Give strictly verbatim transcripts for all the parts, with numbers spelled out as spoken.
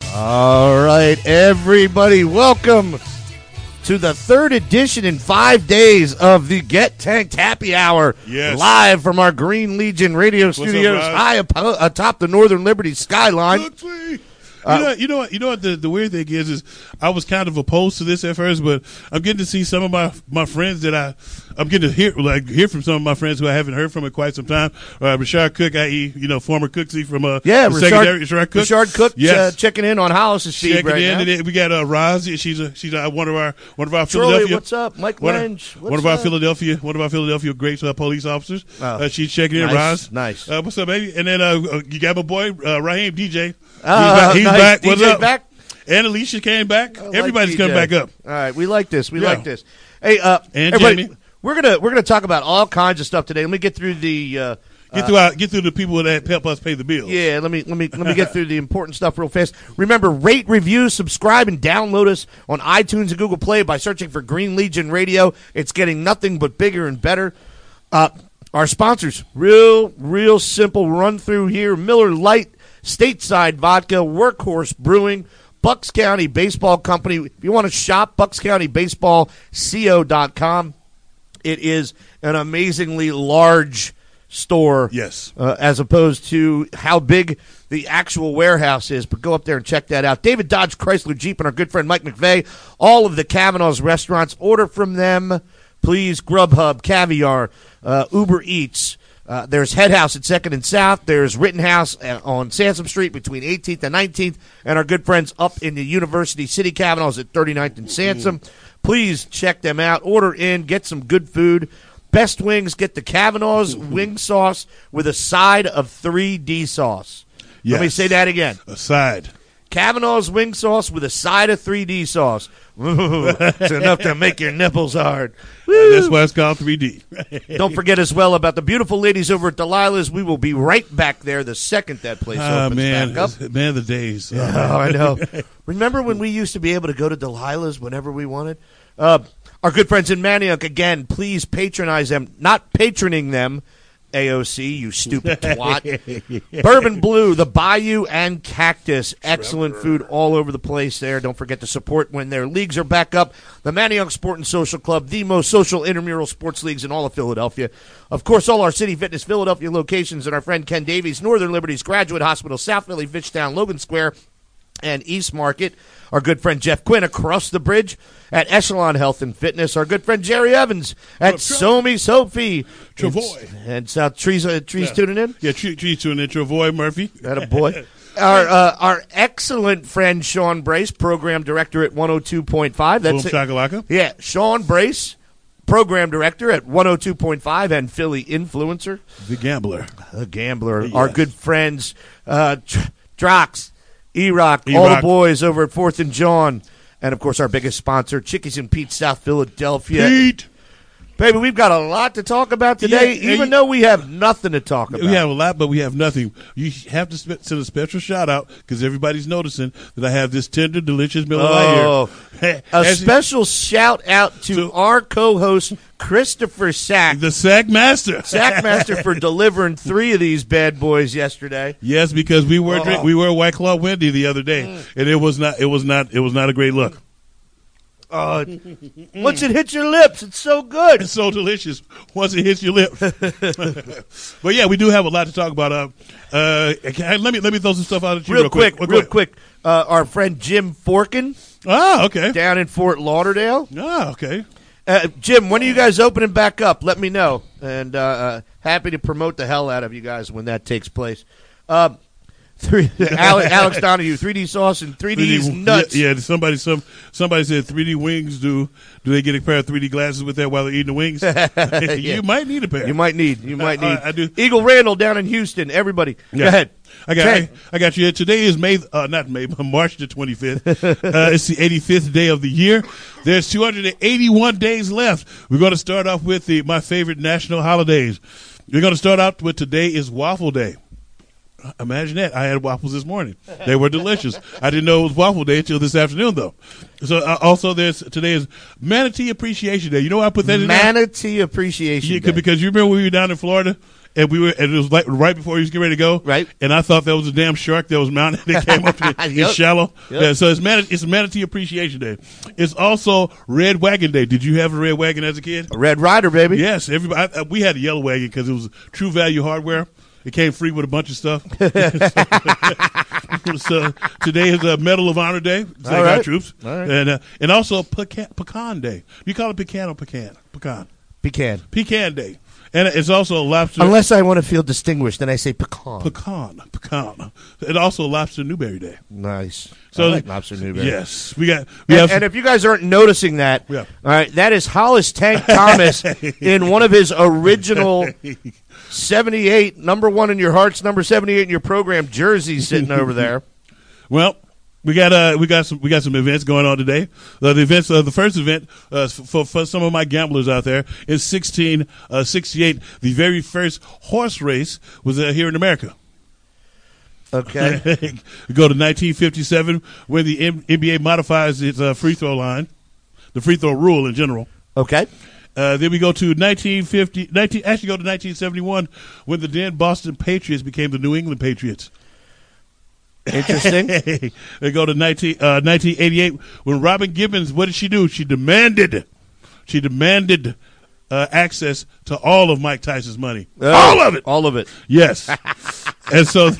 All right, everybody, welcome to the third edition in five days of the Get Tanked Happy Hour. Yes. Live from our Green Legion radio What's studios up, high up, atop the Northern Liberty skyline. Look, You know, you know what? You know what? The, the weird thing is, is I was kind of opposed to this at first, but I'm getting to see some of my my friends that I I'm getting to hear like hear from some of my friends who I haven't heard from in quite some time. Uh, Rashard Cook, that is, you know, former Cooksy from uh, Yeah, the Rashard, secondary. Rashard Cook, Rashard Cook, yes. uh, checking in on Hollis's feed checking right in. now. And then we got uh, Roz. She's a she's a, one of our one of our Troy, Philadelphia. what's up? Mike one Lynch, Of, what's one of our up? Philadelphia one of our Philadelphia great uh, police officers. Oh, uh, she's checking in. nice, Roz, nice. Uh, what's up, baby? And then uh, you got my boy uh, Raheem D J. He's Uh, back. He's nice. back. D J What's up? back? And Alicia came back. I like Everybody's D J. coming back up. All right, we like this. We Yeah. like this. Hey, uh, And everybody, Jamie. we're gonna we're gonna talk about all kinds of stuff today. Let me get through the. Uh, Get through our, get through the people that help us pay the bills. Yeah, let me let me let me get through the important stuff real fast. Remember, rate, review, subscribe, and download us on iTunes and Google Play by searching for Green Legion Radio. It's getting nothing but bigger and better. Uh, our sponsors, real real simple run through here: Miller Lite, Stateside Vodka, Workhorse Brewing, Bucks County Baseball Company. If you want to shop, bucks county baseball co dot com. It is an amazingly large store, Yes. uh, as opposed to how big the actual warehouse is. But go up there and check that out. David Dodge Chrysler Jeep and our good friend Mike McVeigh, all of the Kavanaugh's restaurants. Order from them, please. Grubhub, Caviar, uh, Uber Eats. Uh, there's Head House at second and South. There's Rittenhouse on Sansom Street between eighteenth and nineteenth. And our good friends up in the University City Kavanaugh's at thirty-ninth and Sansom. Please check them out. Order in. Get some good food. Best wings, get the Kavanaugh's wing sauce with a side of three D sauce. Yes. Let me say that again. A side. Kavanaugh's wing sauce with a side of three D sauce. Ooh, it's enough to make your nipples hard. And that's why it's called three D. Don't forget as well about the beautiful ladies over at Delilah's. We will be right back there the second that place Ah, opens man. back up. Man, the days. Oh, I know. Remember when we used to be able to go to Delilah's whenever we wanted? Uh, our good friends in Manioc, again, please patronize them. Not patroning them, A O C, you stupid twat. Bourbon Blue, the Bayou, and Cactus. Excellent food all over the place there. Don't forget to support when their leagues are back up. The Manioc Sport and Social Club, the most social intramural sports leagues in all of Philadelphia. Of course, all our City Fitness Philadelphia locations and our friend Ken Davies, Northern Liberties Graduate Hospital, South Philly, Fitchtown, Logan Square, and East Market. Our good friend Jeff Quinn across the bridge at Echelon Health and Fitness. Our good friend Jerry Evans at Oh, Tra- Somi Sophie. Travoy. And, and South Trees, uh, trees Yeah. tuning in. Yeah, trees tree tuning in. Travoy Murphy. That a boy. Our uh, our excellent friend Sean Brace, program director at one oh two point five. Boom That's it. shakalaka. Yeah, Sean Brace, program director at one oh two point five and Philly influencer. The gambler. The Gambler. Yes. Our good friends uh, Tr- Drox, E-Rock, all the E-Rock. boys over at Fourth and John. And, of course, our biggest sponsor, Chickies and Pete, South Philadelphia. Pete. Baby, we've got a lot to talk about today, Yeah, even and- though we have nothing to talk about. We have a lot, but we have nothing. You have to sp- send a special shout out because everybody's noticing that I have this tender, delicious Miller Oh, Lite here. a As- special shout out to To- our co-host, Christopher Sack. the Sack Master. Sackmaster for delivering three of these bad boys yesterday. Yes, because we were Oh. drink, we were White Claw Wendy the other day, and it was not it was not it was not a great look. Uh, once it hits your lips, it's so good. It's so delicious once it hits your lips. But yeah, we do have a lot to talk about. Uh, uh, can- let me let me throw some stuff out at you Real, real, quick, Go real ahead. quick. Uh, our friend Jim Forkin Ah, okay. down in Fort Lauderdale. Ah, okay. Uh, Jim, when are you guys opening back up? Let me know. And uh, uh, happy to promote the hell out of you guys when that takes place. Uh, three, Alex, Alex Donahue, three D sauce and three D's three D nuts. Yeah, yeah, somebody some somebody said three D wings. Do do they get a pair of three D glasses with that while they're eating the wings? You might need a pair. You might need. You might I- need. I- I do. Eagle Randall down in Houston. Everybody, Yeah. go ahead. I got Okay. I, I got you. Today is May, uh, not May, but March the twenty-fifth. uh, it's the eighty-fifth day of the year. There's two hundred eighty-one days left. We're going to start off with the my favorite national holidays. We're going to start out with today is Waffle Day. Imagine that. I had waffles this morning. They were delicious. I didn't know it was Waffle Day until this afternoon, though. So uh, also, there's today is Manatee Appreciation Day. You know why I put that in there? Manatee Appreciation Yeah, Day. because you remember when we were down in Florida and we were, and it was like right before he was getting ready to go, right? And I thought that was a damn shark that was mounted that came up in, Yep. in shallow. Yep. Yeah, so it's man, it's Manatee Appreciation Day. It's also Red Wagon Day. Did you have a red wagon as a kid? A Red Rider, baby. Yes, everybody. I, I, we had a yellow wagon because it was True Value hardware. It came free with a bunch of stuff. So today is a Medal of Honor Day. Thank All right. our troops, All right. and uh, and also pecan, pecan Day. You call it pecan or pecan? Pecan. Pecan. Pecan Day, and it's also a lobster. Unless I want to feel distinguished, then I say pecan. Pecan, pecan. And also Lobster Newberry Day. Nice. So I like lobster Newberry. Yes, we got. We And, have and if you guys aren't noticing that, Yeah. all right, that is Hollis Tank Thomas in one of his original seventy-eight, number one in your hearts, number seventy-eight in your program jerseys sitting over there. Well, we got uh, we got some we got some events going on today. Uh, the events, uh, the first event uh, for for some of my gamblers out there is sixteen sixty-eight. The very first horse race was uh, here in America. Okay. We go to nineteen fifty-seven when the M- NBA modifies its uh, free throw line, the free throw rule in general. Okay. Uh, then we go to nineteen fifty, nineteen, actually go to nineteen seventy-one when the then Boston Patriots became the New England Patriots. Interesting. They go to nineteen, uh, nineteen eighty-eight when Robin Gibbons, what did she do? She demanded, she demanded uh, access to all of Mike Tyson's money. Uh, all of it. All of it. Yes. And so,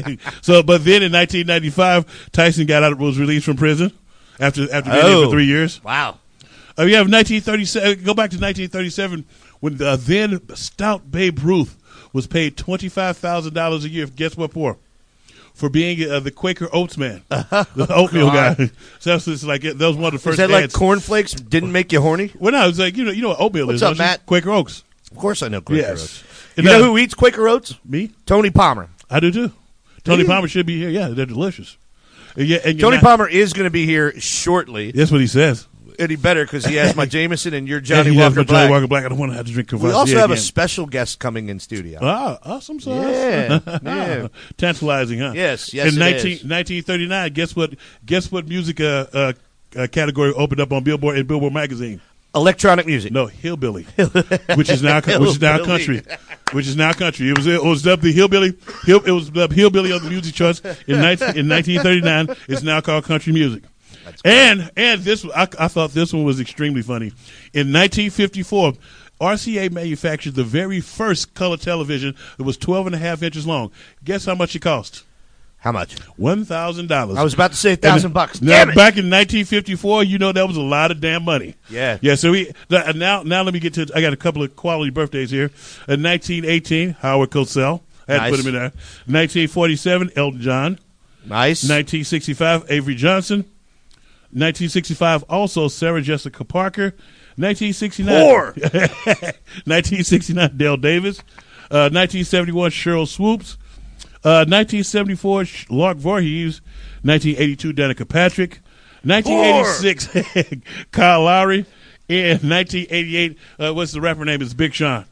so, but then in nineteen ninety-five, Tyson got out, was released from prison after after being there Oh. for three years. Wow. Uh, we have nineteen thirty-seven. Go back to nineteen thirty-seven when the then stout Babe Ruth was paid twenty-five thousand dollars a year. Guess what for? For being uh, the Quaker Oats man, the oatmeal God. guy. So that's just like that was one of the first. Is that like ads. cornflakes didn't make you horny? Well, no, it's like you know, you know what oatmeal What's is. up, don't you? Matt? Quaker Oats. Of course I know Quaker Yes. Oats. And You know now- who eats Quaker Oats? Me? Tony Palmer. I do too. Tony you? Palmer should be here. Yeah, they're delicious. And yeah, and you're Tony not- Palmer is going to be here shortly. That's what he says. And he better because he has my Jameson and your Johnny And he has Walker my Johnny Black. Walker Black. I don't want to have to drink Courvoisier We also have a again. special guest coming in studio. Ah, awesome sauce. Yeah, yeah. Tantalizing, huh? Yes, yes, In it nineteen, is. nineteen thirty-nine, guess what? Guess what music uh, uh, uh, category opened up on Billboard in Billboard magazine? Electronic music. No, hillbilly, which is now which is now Hillbilly. country, which is now country. It was it was dubbed the hillbilly. Hill, it was dubbed hillbilly on the music charts in nineteen in nineteen thirty-nine. It's now called country music. And and this I, I thought this one was extremely funny. In nineteen fifty-four, R C A manufactured the very first color television that was twelve and a half inches long. Guess how much it cost? How much? One thousand dollars. I was about to say a thousand bucks. Now, Damn it! back in nineteen fifty-four, you know that was a lot of damn money. Yeah. Yeah. So we th- now now let me get to. I got a couple of quality birthdays here. In nineteen eighteen, Howard Cosell. I had Nice. to put him in there. nineteen forty-seven, Elton John. Nice. nineteen sixty-five, Avery Johnson. nineteen sixty-five, also Sarah Jessica Parker. nineteen sixty-nine, Whore. nineteen sixty-nine, Dale Davis. Uh, nineteen seventy-one, Cheryl Swoops. Uh, nineteen seventy-four, Sh- Lark Voorhees. nineteen eighty-two, Danica Patrick. nineteen eighty-six, Kyle Lowry. And nineteen eighty-eight, uh, what's the rapper name? It's Big Sean.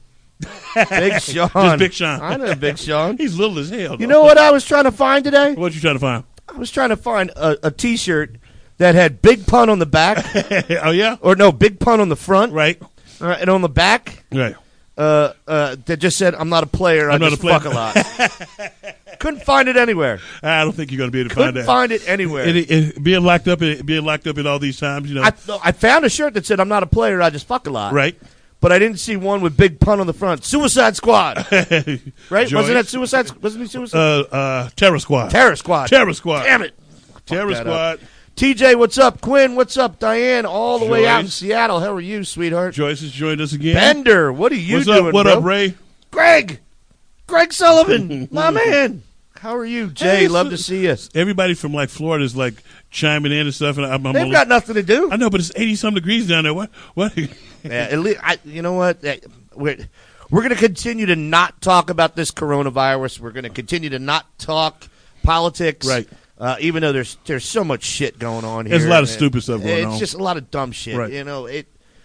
Big Sean. Just Big Sean. I know Big Sean. He's little as hell. You though. know what I was trying to find today? What you trying to find? I was trying to find a, a T-shirt that had Big Pun on the back, Oh, yeah? or no, Big Pun on the front, Right. all right, and on the back Right. uh, uh, that just said, "I'm not a player. I I'm not just a player." fuck a lot." Couldn't find it anywhere. I don't think you're going to be able to Couldn't find that. find it anywhere. It, it, being locked up, in, being locked up in all these times, you know, I, I found a shirt that said, "I'm not a player. I just fuck a lot." right? But I didn't see one with Big Pun on the front. Suicide Squad, right? Joyce? Wasn't that Suicide? Wasn't he Suicide? Uh, uh, Terror Squad. Terror Squad. Terror Squad. Damn it. Terror that Squad. T J, what's up? Quinn, what's up? Diane, all the way out in Joyce. Seattle. How are you, sweetheart? Joyce has joined us again. Bender, what are you What's doing, up? What bro? up, Ray? Greg, Greg Sullivan, my man. How are you, Jay? Hey, Love so- to see you. Everybody from like Florida is like chiming in and stuff, and I'm, I'm They've a- got nothing to do. I know, but it's eighty some degrees down there. What? What? Yeah, at least, I, you know what? Uh, We're, we're going to continue to not talk about this coronavirus. We're going to continue to not talk politics. Right. Uh, even though there's there's so much shit going on here. There's a lot of And stupid stuff going it's on. It's just a lot of dumb shit. Right. You know, it.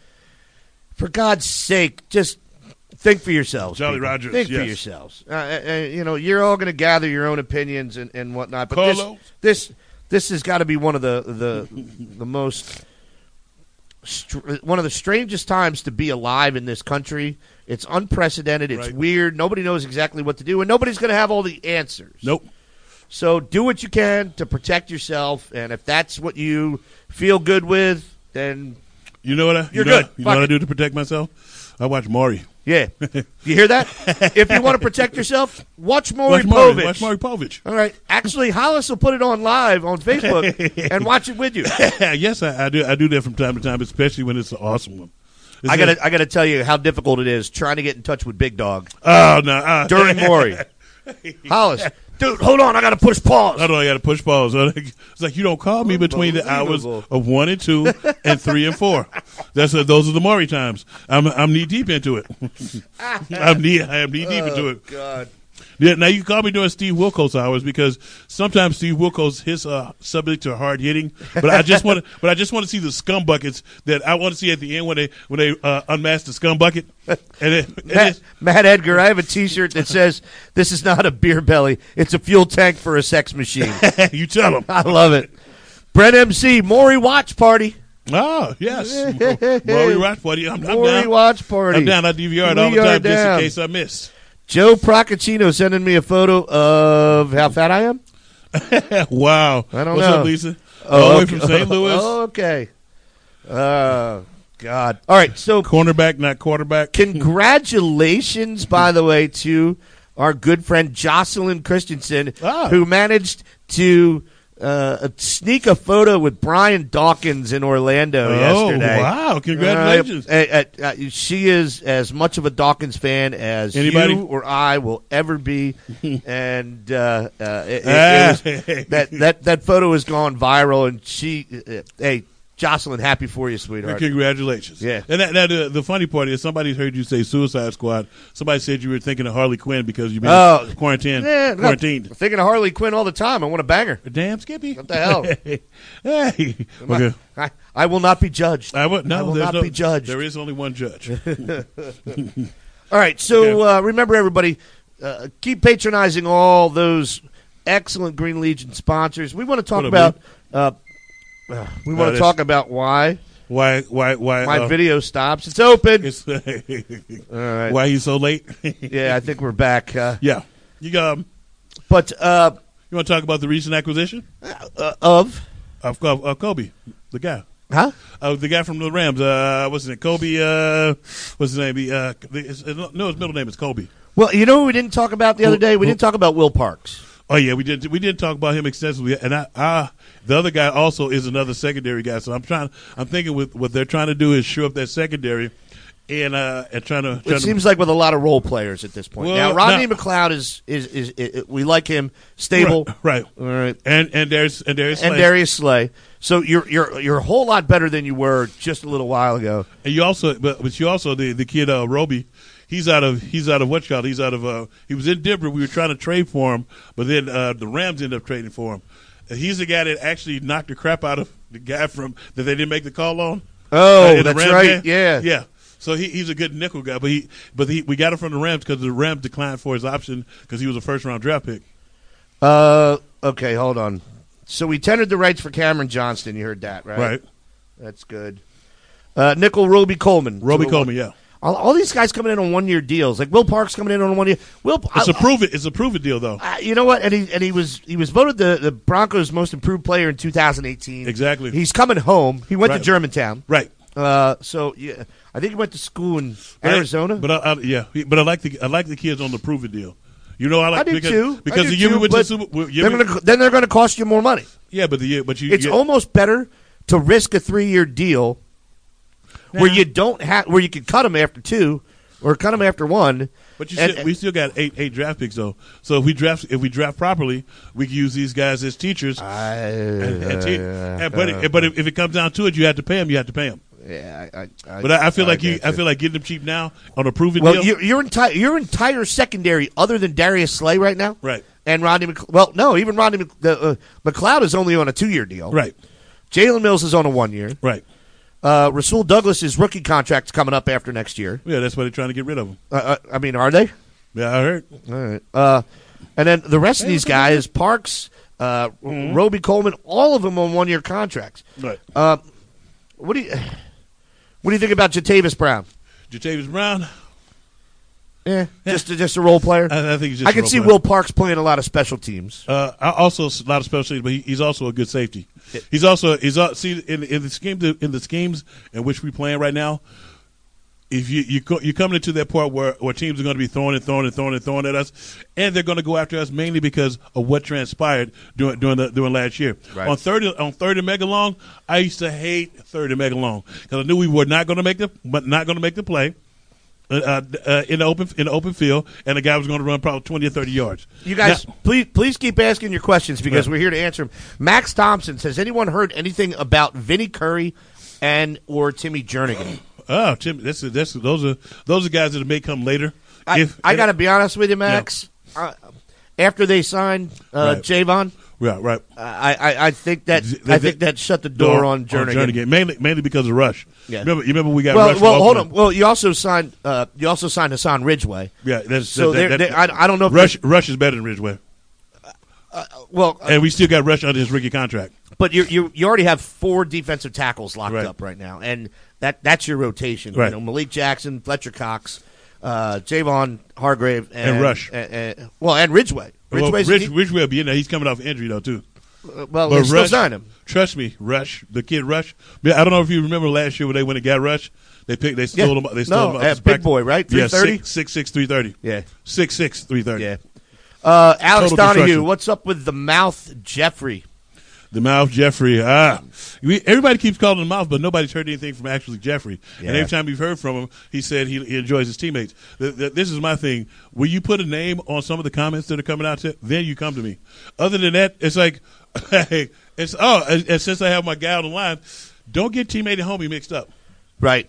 For God's sake, just think for yourselves. Jolly people. Rogers, Think for yes. yourselves. Uh, uh, you know, you're all going to gather your own opinions and, and whatnot. But this, Carlos? this this has got to be one of the the the most str- one of the strangest times to be alive in this country. It's unprecedented. It's Right. weird. Nobody knows exactly what to do, and nobody's going to have all the answers. Nope. So do what you can to protect yourself, and if that's what you feel good with, then You know what I? You You're know, good. You know Fuck what I it. do to protect myself? I watch Maury. yeah. You hear that? If you want to protect yourself, watch Maury Watch Maury. Povich. Watch Maury Povich. All right. Actually, Hollis will put it on live on Facebook and watch it with you. Yes, I, I do. I do that from time to time, especially when it's an awesome one. It's I gotta, a- I gotta tell you how difficult it is trying to get in touch with Big Dog Oh no! Uh, during Maury. Hollis, dude, hold on, I gotta push pause. I don't know. I got to push pause. It's like you don't call me between the hours Unbelievable. of one and two and three and four. That's uh, those are the Maury times. I'm I'm knee deep into it. I'm knee I am knee deep into it. God. Yeah, now you can call me during Steve Wilkos hours because sometimes Steve Wilkos his uh, subjects are hard hitting, but I just want to, but I just want to see the scum buckets that I want to see at the end when they when they uh, unmask the scum bucket. And it, it Matt, is- Matt Edgar, I have a T-shirt that says, "This is not a beer belly; it's a fuel tank for a sex machine." you tell them. I love it. Brett M C, Maury watch party. Oh yes, Maury Watch Party. I'm, I'm Maury down. watch party. I'm down. I D V R it all We the are time just down. in case I miss. Joe Procaccino sending me a photo of how fat I am. Wow. I don't What's know. up, Lisa? Oh, all the way okay. from Saint Louis. Oh, okay. Oh, God. All right, so Cornerback, not quarterback. congratulations, by the way, to our good friend Jocelyn Christensen, Ah. who managed to uh, sneak a photo with Brian Dawkins in Orlando Oh, yesterday. wow. Congratulations. Uh, uh, uh, she is as much of a Dawkins fan as Anybody? you or I will ever be, and uh, uh, it, it- Ah. it was, that that that photo has gone viral. And she, uh, hey, Jocelyn, happy for you, sweetheart. Congratulations. Yeah. And that, that, uh, the funny part is somebody heard you say Suicide Squad. Somebody said you were thinking of Harley Quinn because you've been Oh. quarantined. Yeah, no, quarantined. thinking of Harley Quinn all the time. I want to bang her. Damn, Skippy. What the hell? Hey. Okay. I, I will not be judged. I, would, no, I will there's not no, be judged. There is only one judge. All right, so Okay. uh, remember, everybody, uh, keep patronizing all those excellent Green Legion sponsors. We want to talk What about. up, Uh, uh, we No, want to that's- talk about why Why? Why? Why? my uh, video stops. It's open. It's, All right. why he's so late? Yeah, I think we're back. Uh, Yeah. You got. Um, but uh, you want to talk about the recent acquisition uh, of of, of, of Kobe, the guy, huh? uh, the guy from the Rams. Uh, what's his name? Kobe. Uh, what's his name? He, Uh, his, no, his middle name is Kobe. Well, you know who we didn't talk about the other Who- day? We who- didn't talk about Will Parks. Oh yeah, we did. We did talk about him extensively, and I, I, the other guy also is another secondary guy. So I'm trying. I'm thinking with what they're trying to do is shore up that secondary, and uh, and trying to. Trying It seems like with a lot of role players at this point. Well, now, Rodney now- McLeod is is, is is we like him, to, stable, right, right, all right, and and there's and there's and Darius Slay. So you're you're you're a whole lot better than you were just a little while ago. and you also, but but you also the the kid uh, Roby. He's out of he's out of what y'all? He's out of uh, he was in Denver. We were trying to trade for him, but then uh, the Rams ended up trading for him. Uh, he's the guy that actually knocked the crap out of the guy from that they didn't make the call on. Oh, Uh, in the that's Rams right. game. Yeah. yeah. So he, he's a good nickel guy, but he but he, we got him from the Rams because the Rams declined for his option because he was a first round draft pick. Uh, okay, hold on. So we tendered the rights for Cameron Johnston. You heard that, right? Right, That's good. Uh, Nickel Roby Coleman. Roby So, Coleman. Yeah, All, all these guys coming in on one year deals. Like Will Parks coming in on one year. Will, it's I- a prove it. It's a prove it deal though. Uh, you know what? And he and he was he was voted the, the Broncos' most improved player in two thousand eighteen. Exactly. He's coming home. He went Right. to Germantown. Right. Uh, so yeah, I think he went to school in Arizona. I, but I, I, yeah, but I like the I like the kids on the prove it deal. You know, I like I do because, too. because I do the year we too, went to the but Super. well, they're year we- gonna, then they're going to cost you more money. yeah, but the year, but you. It's you, almost better to risk a three year deal where Nah. you don't have where you can cut them after two or cut them after one. But you and- still, we still got eight eight draft picks though. So if we draft if we draft properly, we can use these guys as teachers. I, and, and te- uh, and- but it, but if, if it comes down to it, you have to pay them. You have to pay them. yeah, I, I, But I, I feel like you. get I feel like getting them cheap now on a proven Well, deal. your, your entire your entire secondary, other than Darius Slay right now, Right. and Rodney. Mc, well, no, even Rodney Mc, the, uh, McLeod is only on a two year deal. Right. Jalen Mills is on a one year. Right. Uh, Rasul Douglas's rookie contract's coming up after next year. Yeah, that's why they're trying to get rid of them. Uh, uh, I mean, are they? Yeah, I heard. All right. Uh, and then the rest of these guys, Parks, uh, Mm-hmm. Roby Coleman, all of them on one year contracts. Right. Uh, what do you? What do you think about Jatavis Brown? Jatavis Brown. Yeah, just a, just a role player. I, I think he's just I a can role see player. Will Parks playing a lot of special teams. Uh, I also a lot of special teams, but he, he's also a good safety. He's also he's uh, see in in the scheme in the schemes in which we're playing right now. If you you co- you're coming into that part where, where teams are going to be throwing and throwing and throwing and throwing at us, and they're going to go after us mainly because of what transpired during during the during last year. Right. On third on third and mega long, I used to hate third and mega long because I knew we were not going to make the but not going to make the play. Uh, uh, in the open in the open field, and the guy was going to run probably twenty or thirty yards. You guys, Now, please please keep asking your questions because Right. we're here to answer them. Max Thompson says, anyone heard anything about Vinnie Curry and or Timmy Jernigan? oh, Tim, that's, that's those are those are guys that may come later. I, If- I got to be honest with you, Max. Uh, after they signed uh, Right. Javon, right, right. I, I I think that Th- I th- think that shut the door on Jernigan. mainly mainly because of Rush. Yeah. Remember, you remember we got Well, Rush. well, from hold on. Oakland? Well, you also signed uh, you also signed Hassan Ridgeway. Yeah, that's, So that, they're- that, they- I, I don't know if Rush Rush is better than Ridgeway, well, uh, and we still got Rush under his rookie contract. but you you you already have four defensive tackles locked Right. up right now, and that that's your rotation. Right. You know, Malik Jackson, Fletcher Cox, uh, Javon Hargrave, and, And Rush. uh, uh, well, and Ridgeway. Well, Ridgeway's Rich, a deep- Ridgeway will be in there. He's coming off injury though too. uh, well, But they still Rush, signed him. trust me, Rush, the kid Rush. I don't know if you remember last year when they went and got Rush. They picked. They stole Yeah. him. They stole No, him. off uh, his big practice. boy, right? Yeah, three thirty. six six six three thirty. Yeah, Six six three thirty. yeah. Uh, Alex Total Donahue, destruction. what's up with the mouth, Jeffrey? The mouth, Jeffrey. Ah, we, everybody keeps calling him mouth, but nobody's heard anything from actually Jeffrey. Yeah. And every time we've heard from him, he said he, he enjoys his teammates. The, the, this is my thing. Will you put a name on some of the comments that are coming out? To, then you come to me. Other than that, it's like, hey, it's oh, and, and since I have my guy on the line, don't get teammate and homie mixed up. Right.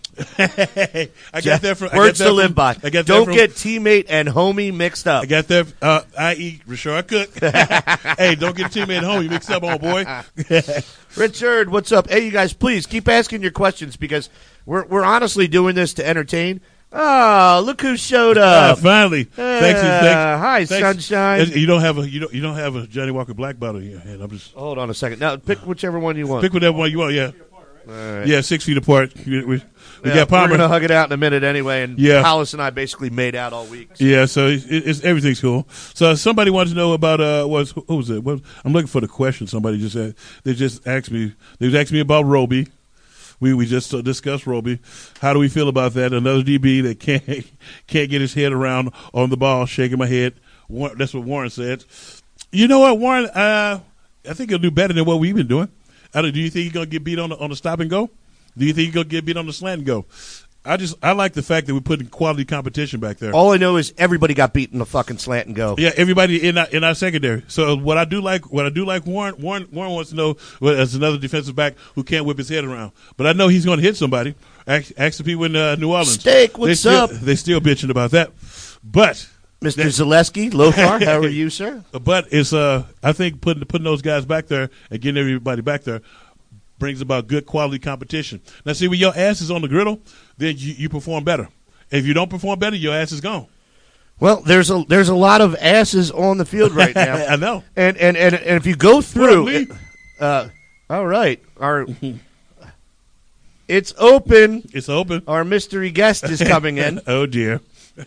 I got Jeff- that from I words got that to live from- by. I got that Don't from- get teammate and homie mixed up. I got that, uh, that is. Rashard Cook. Hey, don't get teammate and homie mixed up, on boy. Richard, what's up? Hey, you guys, please keep asking your questions because we're we're honestly doing this to entertain. Oh, look who showed Uh, up! finally, thanks, Uh, thanks. hi, thanks. sunshine. You don't have a you don't you don't have a Johnny Walker Black bottle here, and I'm just Hold on a second. Now, pick whichever one you want. pick whatever one you want. Yeah, All right. yeah, six feet apart. We, we, we Yeah, got we're gonna Palmer. hug it out in a minute anyway. And Yeah. Hollis and I basically made out all week. Yeah, so it, it's everything's cool. So somebody wants to know about uh, was who was it? What, I'm looking for the question. Somebody just said they just asked me. They just asked me about Roby. We we just uh, discussed Roby. How do we feel about that? Another D B that can't can't get his head around on the ball, shaking my head. War- That's what Warren said. You know what, Warren? Uh, I think he'll do better than what we've been doing. I don't, do you think he's gonna get beat on the, on the stop and go? Do you think he's gonna get beat on the slant and go? I just I like the fact that we're putting quality competition back there. All I know is everybody got beaten the fucking slant and go. Yeah, everybody in our, in our secondary. So what I do like, what I do like, Warren, Warren, Warren wants to know well, as another defensive back who can't whip his head around. But I know he's going to hit somebody. Ask, ask the people in uh, New Orleans. Steak, what's they still, up? They still bitching about that. But Mister Zaleski, Lothar, how are you, sir? but it's uh, I think putting putting those guys back there and getting everybody back there brings about good quality competition. Now, see, when your ass is on the griddle, then you, you perform better. If you don't perform better, your ass is gone. Well, there's a there's a lot of asses on the field right now. I know. And and, and and if you go through, Lee? uh, all right, our it's open. It's open. Our mystery guest is coming in. Oh dear.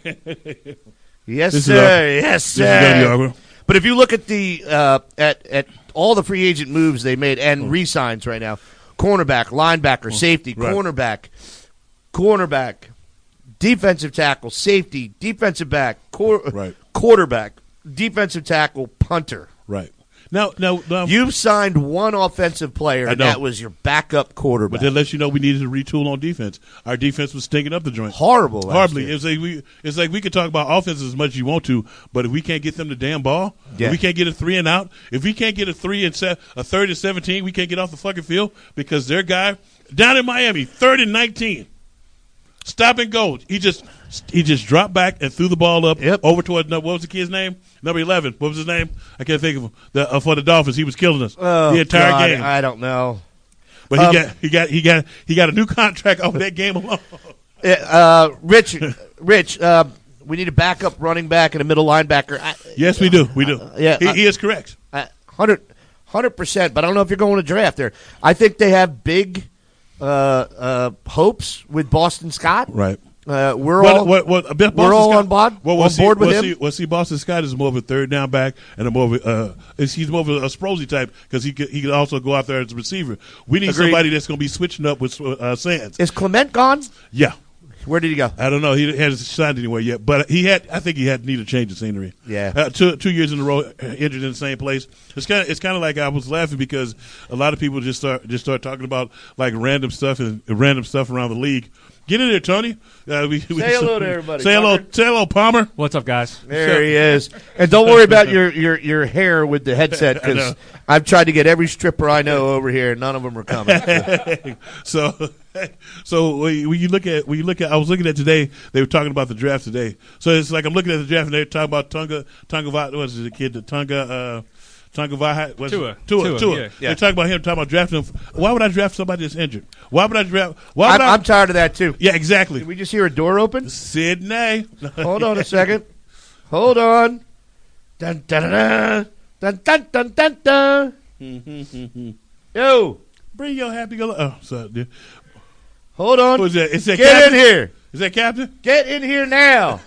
Yes, This is sir. awkward. Yes, This is gonna be sir. awkward. But if you look at the uh, at at all the free agent moves they made and re-signs right now, cornerback, linebacker, safety, Right. cornerback, cornerback, defensive tackle, safety, defensive back, quar- Right. quarterback, defensive tackle, punter. Right. Now, now, now You've signed one offensive player, I and know. that was your backup quarterback. but that lets you know we needed to retool on defense. Our defense was stinking up the joint. Horrible. last Horribly. year. It's like we it's like we could talk about offense as much as you want to, but if we can't get them the damn ball, Yeah. if we can't get a three and out, if we can't get a three and se- a third and seventeen, we can't get off the fucking field because their guy down in Miami, third and nineteen, stop and go. He just he just dropped back and threw the ball up Yep. over towards what was the kid's name? Number eleven. What was his name? I can't think of him. The, uh, for the Dolphins, he was killing us Oh, the entire God, game. I don't know. But he Um, got he got he got he got a new contract over that game alone. Uh, Rich, Rich, uh, we need a backup running back and a middle linebacker. I, Yes, we do. We do. yeah, he, I- he is correct. I- one hundred percent, but I don't know if you're going to draft there. I think they have big uh, uh, hopes with Boston Scott. Right. Uh, we're What, all what, what, uh, Boston we're all Scott, on board, well, on we'll see, board with we'll him. See, we'll see. Boston Scott is more of a third down back and a more of a, uh, is he's more of a, a Sprozy type because he could, he could also go out there as a receiver. We need Agreed. somebody that's going to be switching up with uh, Sands. Is Clement gone? Yeah. Where did he go? I don't know. He hasn't signed anywhere yet, but he had. I think he had need a change of scenery. Yeah, uh, two two years in a row, uh, injured in the same place. It's kind of it's kind of like I was laughing because a lot of people just start just start talking about like random stuff and uh, random stuff around the league. Get in there, Tony. Uh, we, we, say hello to everybody. Say hello, Tucker. say hello, Palmer. What's up, guys? There he is. And don't worry about your, your, your hair with the headset because I've tried to get every stripper I know over here. None of them are coming. so, so when you look at when you look at, I was looking at today. They were talking about the draft today. So it's like I'm looking at the draft and they're talking about Tunga Tunga. What was it, the kid? The Tunga. Uh, Tonga Vaha, Tua. Tua, Tua, Tua. yeah. They're Yeah. talking about him, talking about drafting him. Why would I draft somebody that's injured? Why would I draft? Why would I'm, I? I'm tired of that too. Yeah, exactly. Did we just hear a door open? Sydney. Hold on a second. Hold on. Dun dun dun dun dun dun dun dun. Yo, Bring your happy go. Oh, sorry. Dude. hold on. Who's that? Is that Get Captain? in here. Is that Captain? Get in here now.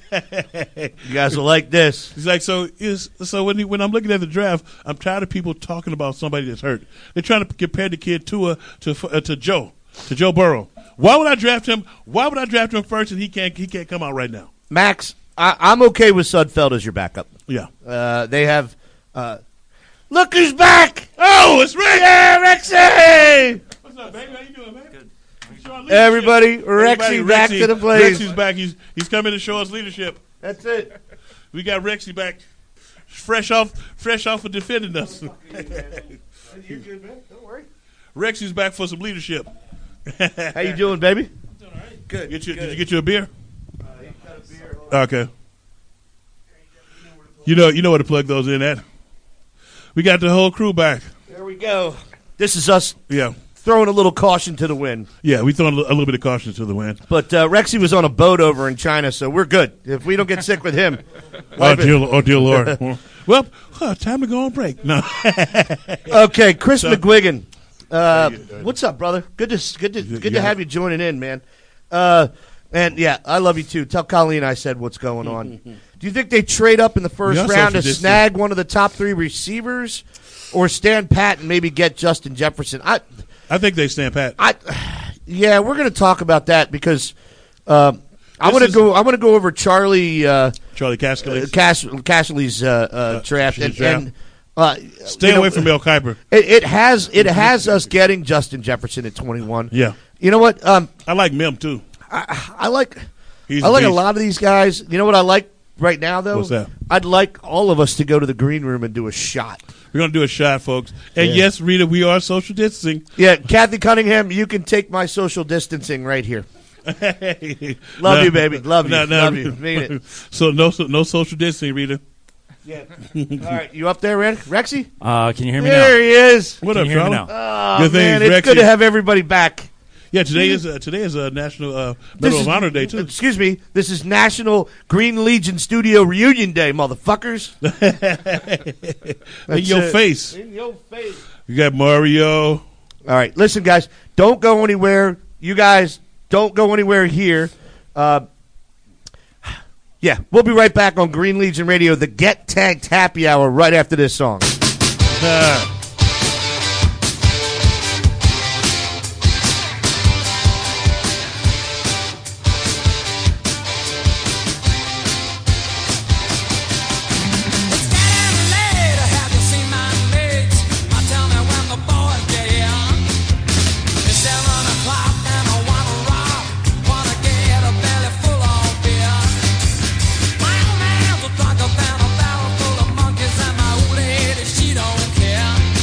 You guys will like this. He's like, so is so when he, when I'm looking at the draft, I'm tired of people talking about somebody that's hurt. They're trying to compare the kid Tua to uh, to Joe to Joe Burrow. Why would I draft him? Why would I draft him first and he can't he can't come out right now? Max, I, I'm okay with Sudfeld as your backup. Yeah. Uh, they have. Uh, look who's back! Oh, it's Rick. Yeah, Rexy! What's up, baby? How you doing, man? Good. Everybody, Rexy back to the place. Rexy's back. He's he's coming to show us leadership. That's it. We got Rexy back, fresh off fresh off of defending us. You're good, man. Don't worry. Rexy's back for some leadership. How you doing, baby? Doing all right. Good. Get you, good. did you get you a beer? Uh, he's got a beer. Hold on. Okay. You know you know where to plug those in at. We got the whole crew back. There we go. This is us Yeah. throwing a little caution to the wind. Yeah, we throwing a little bit of caution to the wind. But uh, Rexy was on a boat over in China, so we're good. If we don't get sick with him. Oh wipe it. dear, oh dear Lord. Well, huh, time to go on break. No. Okay, Chris So- McGuigan. Uh, How you doing? what's up, brother? Good to good to You- good you to have have- you joining in, man. Uh, and yeah, I love you too. Tell Colleen I said what's going on. Do you think they trade up in the first We also round to tradition- snag one of the top three receivers, or stand pat and maybe get Justin Jefferson? I, I think they stand pat. I, yeah, we're going to talk about that because um, I This want to is- go. I want to go over Charlie uh, Charlie uh, Cascalese. Cash, Cashley's uh, uh, draft his and. draft. and uh, Stay you know, away from Mel Kiper. It, it has it has us getting Justin Jefferson at twenty-one. Yeah. You know what? Um, I like Mem too. I, I like He's I like a beast. lot of these guys. You know what I like right now though? What's that? I'd like all of us to go to the green room and do a shot. We're gonna do a shot, folks. And Yeah. yes, Rita, we are social distancing. Yeah, Kathy Cunningham, you can take my social distancing right here. Love Love you, baby. Love you. Love you. Mean it. So no, so no social distancing, Rita. Yeah. All right, you up there, Ren? Rexy? Uh, can you hear me There now? he is. What Can up, you hear me Charlie? now? Oh Good man, things, it's good Rexy. to have everybody back. Yeah, today is uh, today is a national uh, Medal of Honor Day too. Excuse me. This is National Green Legion Studio Reunion Day, motherfuckers. In your it. face. In your face. You got Mario. All right, listen, guys, don't go anywhere. You guys don't go anywhere here. Uh, yeah, we'll be right back on Green Legion Radio, the Get Tanked Happy Hour, right after this song. Uh, It's getting late. Have you seen my mates? I tell me when the boys get here. It's seven o'clock and I wanna rock, wanna get a belly full of beer. My old man's a drunker than a barrel full of monkeys, and my old lady she don't care.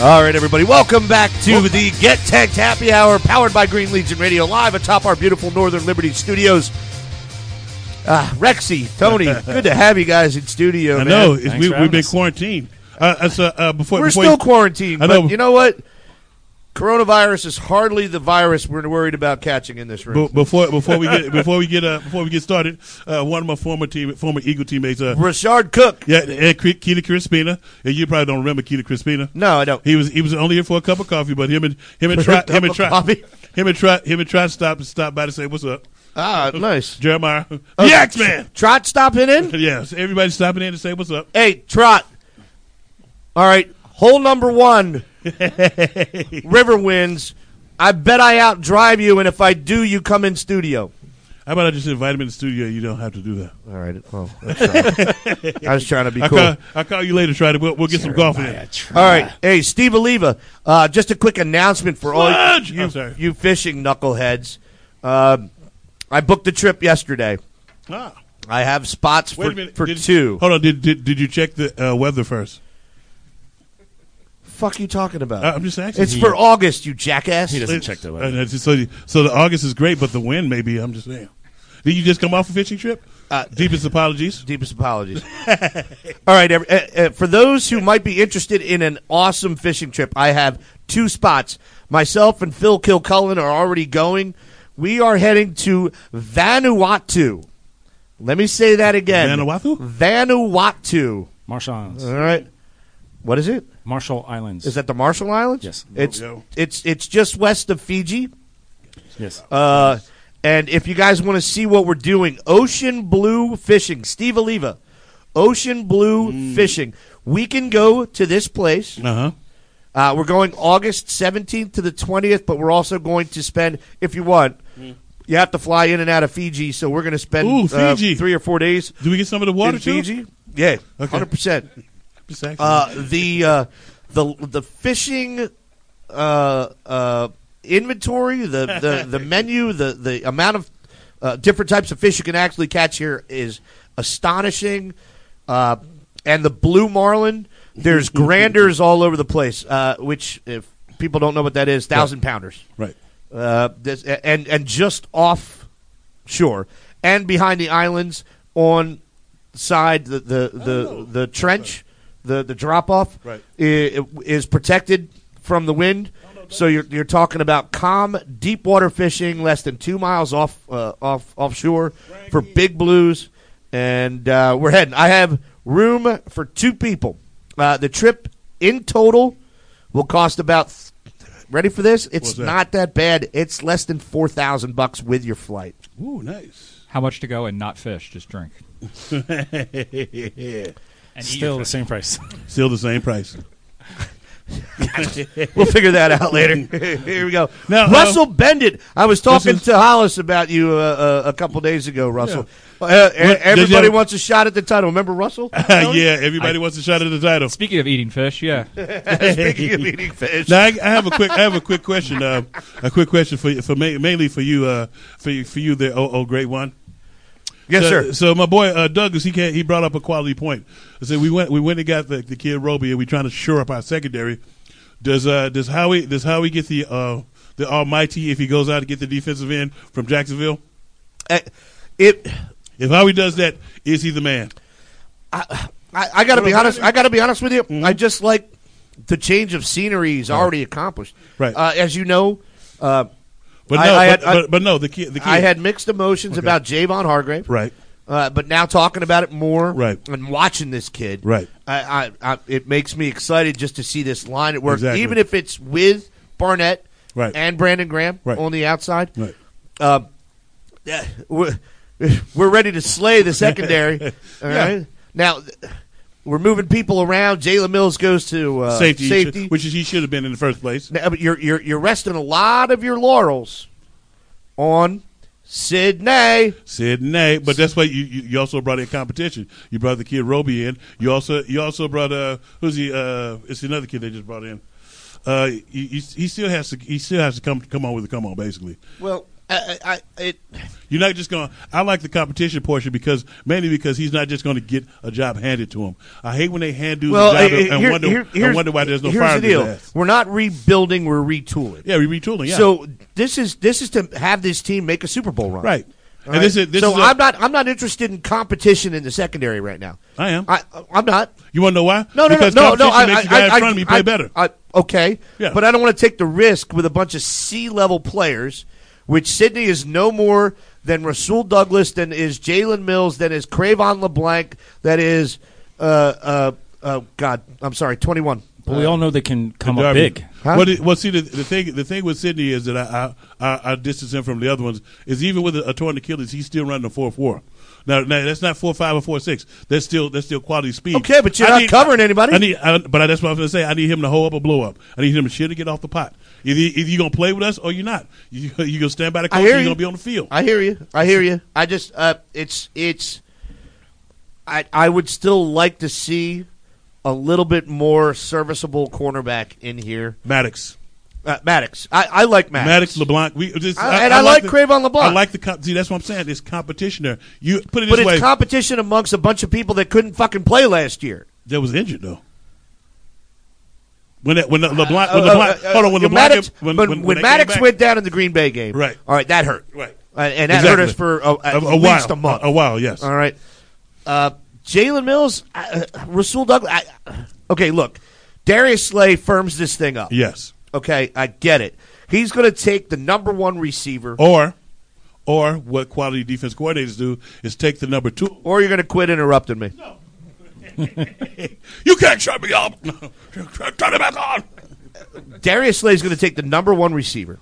All right, everybody, welcome back to the Get Tagged Happy Hour, powered by Green Legion Radio, live atop our beautiful Northern Liberty studios. Uh, Rexy, Tony, good to have you guys in studio, I man. know. It's, Thanks we, for we've having been us. quarantined. Uh, uh, so, uh, before, We're before still you, quarantined, I know. but you know what? Coronavirus is hardly the virus we're worried about catching in this room. be- before before we get before we get uh, before we get started, uh, one of my former team former Eagle teammates, uh, Rashard Cook. yeah, Ed Ke- Keita Crispina, and you probably don't remember Keita Crispina. No, I don't. He was he was only here for a cup of coffee, but him and him and For a Trot cup him and of Trot coffee? him and Trot him and Trot stopped stop by to say what's up, Ah, nice. Jeremiah, Oh, the X Man. Trot stopping in? Yes, everybody stopping in to say what's up. Hey, Trot. All right, hole number one. River wins. I bet I outdrive you, and if I do, you come in studio. How about I just invite him in the studio? You don't have to do that. All right. Well, that's right. I was trying to be I'll cool. call, I'll call you later, Try to we'll, we'll get some golf in. All right. Hey, Steve Oliva, uh, just a quick announcement for all Fudge! you, I'm sorry. you fishing knuckleheads. Um, I booked the trip yesterday. Ah. I have spots Wait for, a minute. for Did- two. Hold on. Did did, did you check the uh, weather first? Fuck you talking about? Uh, I'm just asking. it's for August, you jackass. He doesn't check the Uh, weather. that's- so, so the August is great, but the wind maybe. I'm just saying. Did you just come off a fishing trip? Uh, Deepest apologies. Deepest apologies. All right, every, uh, uh, for those who might be interested in an awesome fishing trip, I have two spots. Myself and Phil Kilcullen are already going. We are heading to Vanuatu. Let me say that again. Vanuatu? Vanuatu. Marshall Islands. All right. What is it? Marshall Islands. Is that the Marshall Islands? Yes. It's Yo. it's it's just west of Fiji. Yes. Uh, and if you guys want to see what we're doing, Ocean Blue Fishing, Steve Oliva, Ocean Blue Mm. Fishing. We can go to this place. Uh huh. Uh, we're going August seventeenth to the twentieth, but we're also going to spend, if you want, you have to fly in and out of Fiji, so we're going to spend Ooh, uh, Fiji. three or four days Do we get some of the water in too? Fiji. Yeah, Okay. one hundred percent. Just asking. Uh, the uh, the the fishing uh, uh, inventory, the, the, the menu, the the amount of uh, different types of fish you can actually catch here is astonishing. Uh, and the blue marlin, there's granders all over the place. Uh, which, if people don't know what that is, thousand pounders. right. Uh, this, and and just offshore and behind the islands on side the the the, the trench, the the drop off Right. is, is protected from the wind. So you're you're talking about calm, deep water fishing, less than two miles off uh, off offshore for big blues, and uh, we're heading. I have room for two people. Uh, the trip in total will cost about. Ready for this? It's What's that? not that bad. It's less than four thousand bucks with your flight. Ooh, nice. How much to go and not fish, just drink. yeah. And Still the same price. Still the same price. We'll figure that out later. Here we go. Now, uh, Russell Bendit. I was talking is- to Hollis about you uh, uh, a couple days ago, Russell. Uh, What- does everybody he have- wants a shot at the title. Remember Russell? yeah, everybody wants a shot at the title. Speaking of eating fish, yeah. Speaking of eating fish. Now I, I have a quick, I have a quick question. Uh, a quick question for you- for ma- mainly for you, uh, for you, for you, there, oh, oh great one. Yes, so, sir. So my boy uh, Douglas, he can't, he brought up a quality point. I said we went, we went and got the, the kid Roby, and we trying to shore up our secondary. Does uh, does Howie does Howie get the uh, the almighty if he goes out to get the defensive end from Jacksonville? Uh, it. If Howie does that, is he the man? I, I got to be honest. I got to be honest with you. Mm-hmm. I just like the change of scenery is already accomplished. Right. Uh, as you know, uh, But I- no, I but, had- I- but, but no, the kid, the kid. I had mixed emotions about Javon Hargrave. right, Uh, but now talking about it more, Right. and watching this kid, Right. I, I, I, it makes me excited just to see this line at work, Exactly. even if it's with Barnett Right. and Brandon Graham Right. on the outside. right. Uh, yeah, we're, we're ready to slay the secondary. All Yeah. right, now we're moving people around. Jalen Mills goes to uh, safety, safety. which is he should have been in the first place. Now, but you're you're you're resting a lot of your laurels on Sydney. Sydney, but that's why you, you you also brought in competition. You brought the kid Roby in. You also you also brought uh who's he uh it's another kid they just brought in. Uh, he, he he still has to he still has to come come on with the come on basically. Well, I, I, it, You're not just going. I like the competition portion because mainly because he's not just going to get a job handed to him. I hate when they hand dudes well, a job uh, and, here- wonder, here- and wonder why there's no here's fire the in deal. his ass. We're not rebuilding. We're retooling. Yeah, we retooling. Yeah, So this is this is to have this team make a Super Bowl run. right. All And right? this is this so is a- I'm not I'm not interested in competition in the secondary right now. I am. I I'm not. You want to know why? No, no, because no, no, no. competition I, makes the I, guy in I, front of me I, play I- better. I- okay, Yeah. but I don't want to take the risk with a bunch of C-level players, which Sydney is no more than Rasul Douglas, than is Jalen Mills, than is Cravon LeBlanc, that is, uh, uh, uh, God, I'm sorry, twenty-one. But we all know they can come up Darby. big. Huh? Well, the, well, see, the, the thing the thing with Sydney is that I I, I, I distance him from the other ones is even with a, a torn Achilles, he's still running a four four. Now, now that's not four five or four six. That's still that's still quality speed. Okay, but you're I not need- covering anybody. I need, I, but that's what I was going to say. I need him to hold up or blow up. I need him to shit to get off the pot. Either, either you're going to play with us or you're not. You you going to stand by the I coach or hear you're you. going to be on the field. I hear you. I hear you. I just, uh, it's, it's, I, I would still like to see a little bit more serviceable cornerback in here. Maddox. Uh, Maddox. I, I like Maddox. Maddox, LeBlanc. We, just, I- and I like the- Cravon LeBlanc. I like the comp- see. That's what I'm saying. There's competition there. You put it But this it's way. competition amongst a bunch of people that couldn't fucking play last year. that was injured though. When that, when the LeBlanc, Uh, when uh, LeBlanc, uh, hold on, when uh, LeBlanc, Maddox, when, when, when, when they Maddox came back- went down in the Green Bay game, Right. All right, that hurt. right, Uh, and that hurt Exactly. us for a, at a, a least while, a month. a, a while, yes. All right. Uh, Jalen Mills, uh, Rasul Douglas. I, okay, look. Darius Slay firms this thing up. Yes. Okay, I get it. He's going to take the number one receiver, Or, or what quality defense coordinators do is take the number two. or you're going to quit interrupting me. You can't shut me up. Turn it back on. Darius Slay is going to take the number one receiver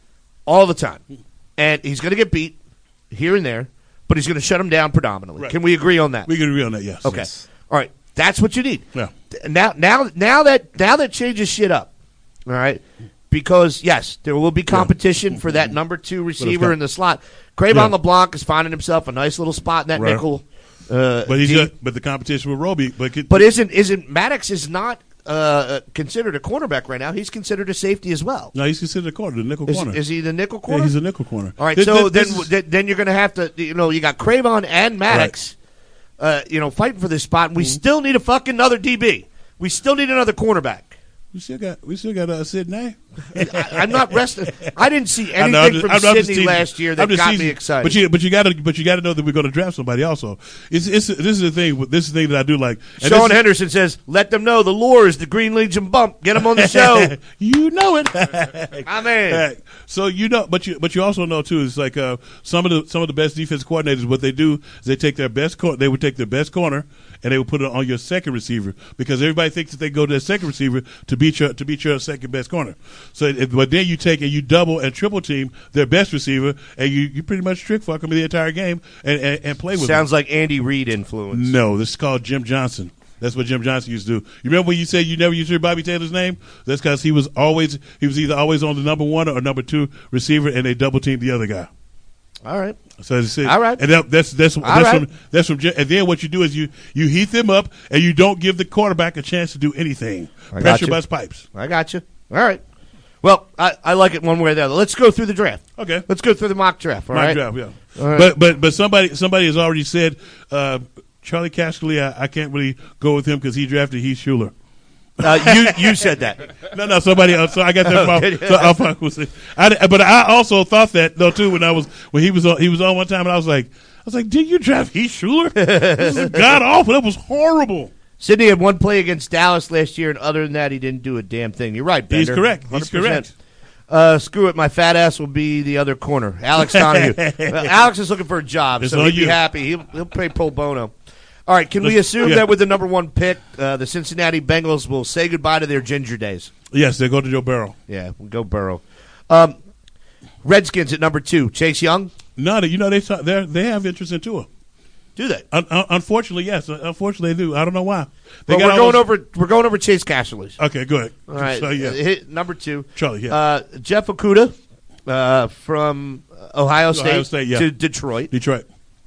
all the time, and he's going to get beat here and there, but he's going to shut him down predominantly. Right. Can we agree on that? We can agree on that. Yes. Okay. Yes. All right. That's what you need. Yeah. Now, now, now that now that changes shit up. All right. Because yes, there will be competition for that number two receiver got- in the slot. Cravon Yeah. LeBlanc is finding himself a nice little spot in that Right. nickel. Uh, But he's deep. got, but the competition with Roby. But, But isn't isn't Maddox is not uh, considered a cornerback right now? He's considered a safety as well. no, he's considered a corner, the nickel Is, corner. is he the nickel yeah, corner? he's a nickel corner. All right, This- so this- then this is- then then you're going to have to, you know, you got Cravon and Maddox, uh, you know, fighting for this spot, and we Mm-hmm. still need a fucking another D B. We still need another cornerback. we still got we still got uh, Sidney. I, I'm not resting. I didn't see I know, anything I'm just- from I'm- I'm just Sydney teasing. last year I'm that just got teasing. me excited. But you, but you got to, but you got to know that we're going to draft somebody also. It's, it's, this is the thing. This is the thing that I do like. And Sean this is- Henderson says, "Let them know the lure is the Green Legion bump. Get them on the show." you know it. My man. Right. So you know, but you but you also know too. It's like uh, some of the some of the best defense coordinators. What they do is they take their best cor- they would take their best corner and they would put it on your second receiver because everybody thinks that they go to their second receiver to beat your to beat your second best corner. So, it, but then you take and you double and triple team their best receiver and you, you pretty much trick fuck them the entire game and, and, and play with Sounds them. like Andy Reid influence. No, this is called Jim Johnson. That's what Jim Johnson used to do. You remember when you said you never used to hear Bobby Taylor's name? That's because he was always he was either always on the number one or number two receiver, and they double teamed the other guy. All right. So that's it. All right. And that, that's that's that's right. from that's from. Jim- And then what you do is you you heat them up, and you don't give the quarterback a chance to do anything. I got Pressure you. bust pipes. I got you. All right. Well, I, I like it one way or the other. Let's go through the draft. Okay. Let's go through the mock draft. All Mock right. draft, yeah. All right. But but but somebody somebody has already said uh, Charlie Casserly. I, I can't really go with him because he drafted Heath Schuler. Uh, you you said that. No, no, somebody else. So I got that Okay. wrong. So I'll fuck with it. I, but I also thought that though too when I was when he was on, he was on one time and I was like I was like, did you draft Heath Schuler? This is god awful. That was horrible. Sidney had one play against Dallas last year, and other than that, he didn't do a damn thing. You're right, He's Bender. correct. He's one hundred percent. correct. Uh, screw it. My fat ass will be the other corner. Alex Donahue. Well, Alex is looking for a job, It's so on he'd be you. happy. He'll, he'll pay pro bono. All right, can we Let's- assume yeah. that with the number one pick, uh, the Cincinnati Bengals will say goodbye to their ginger days? Yes, they go to Joe Burrow. Yeah, we'll go Burrow. Um, Redskins at number two. Chase Young? No, they- you know they they they have interest in Tua. Do they? Un- un- unfortunately, yes. Unfortunately, they do. I don't know why. They Well, got we're all going those- over. We're going over Chase Casserly's. Okay, go ahead. All right, So, yeah. uh, hit number two. Charlie, yeah. Uh, Jeff Okuda uh, from Ohio State, Ohio State, yeah. to Detroit. Detroit.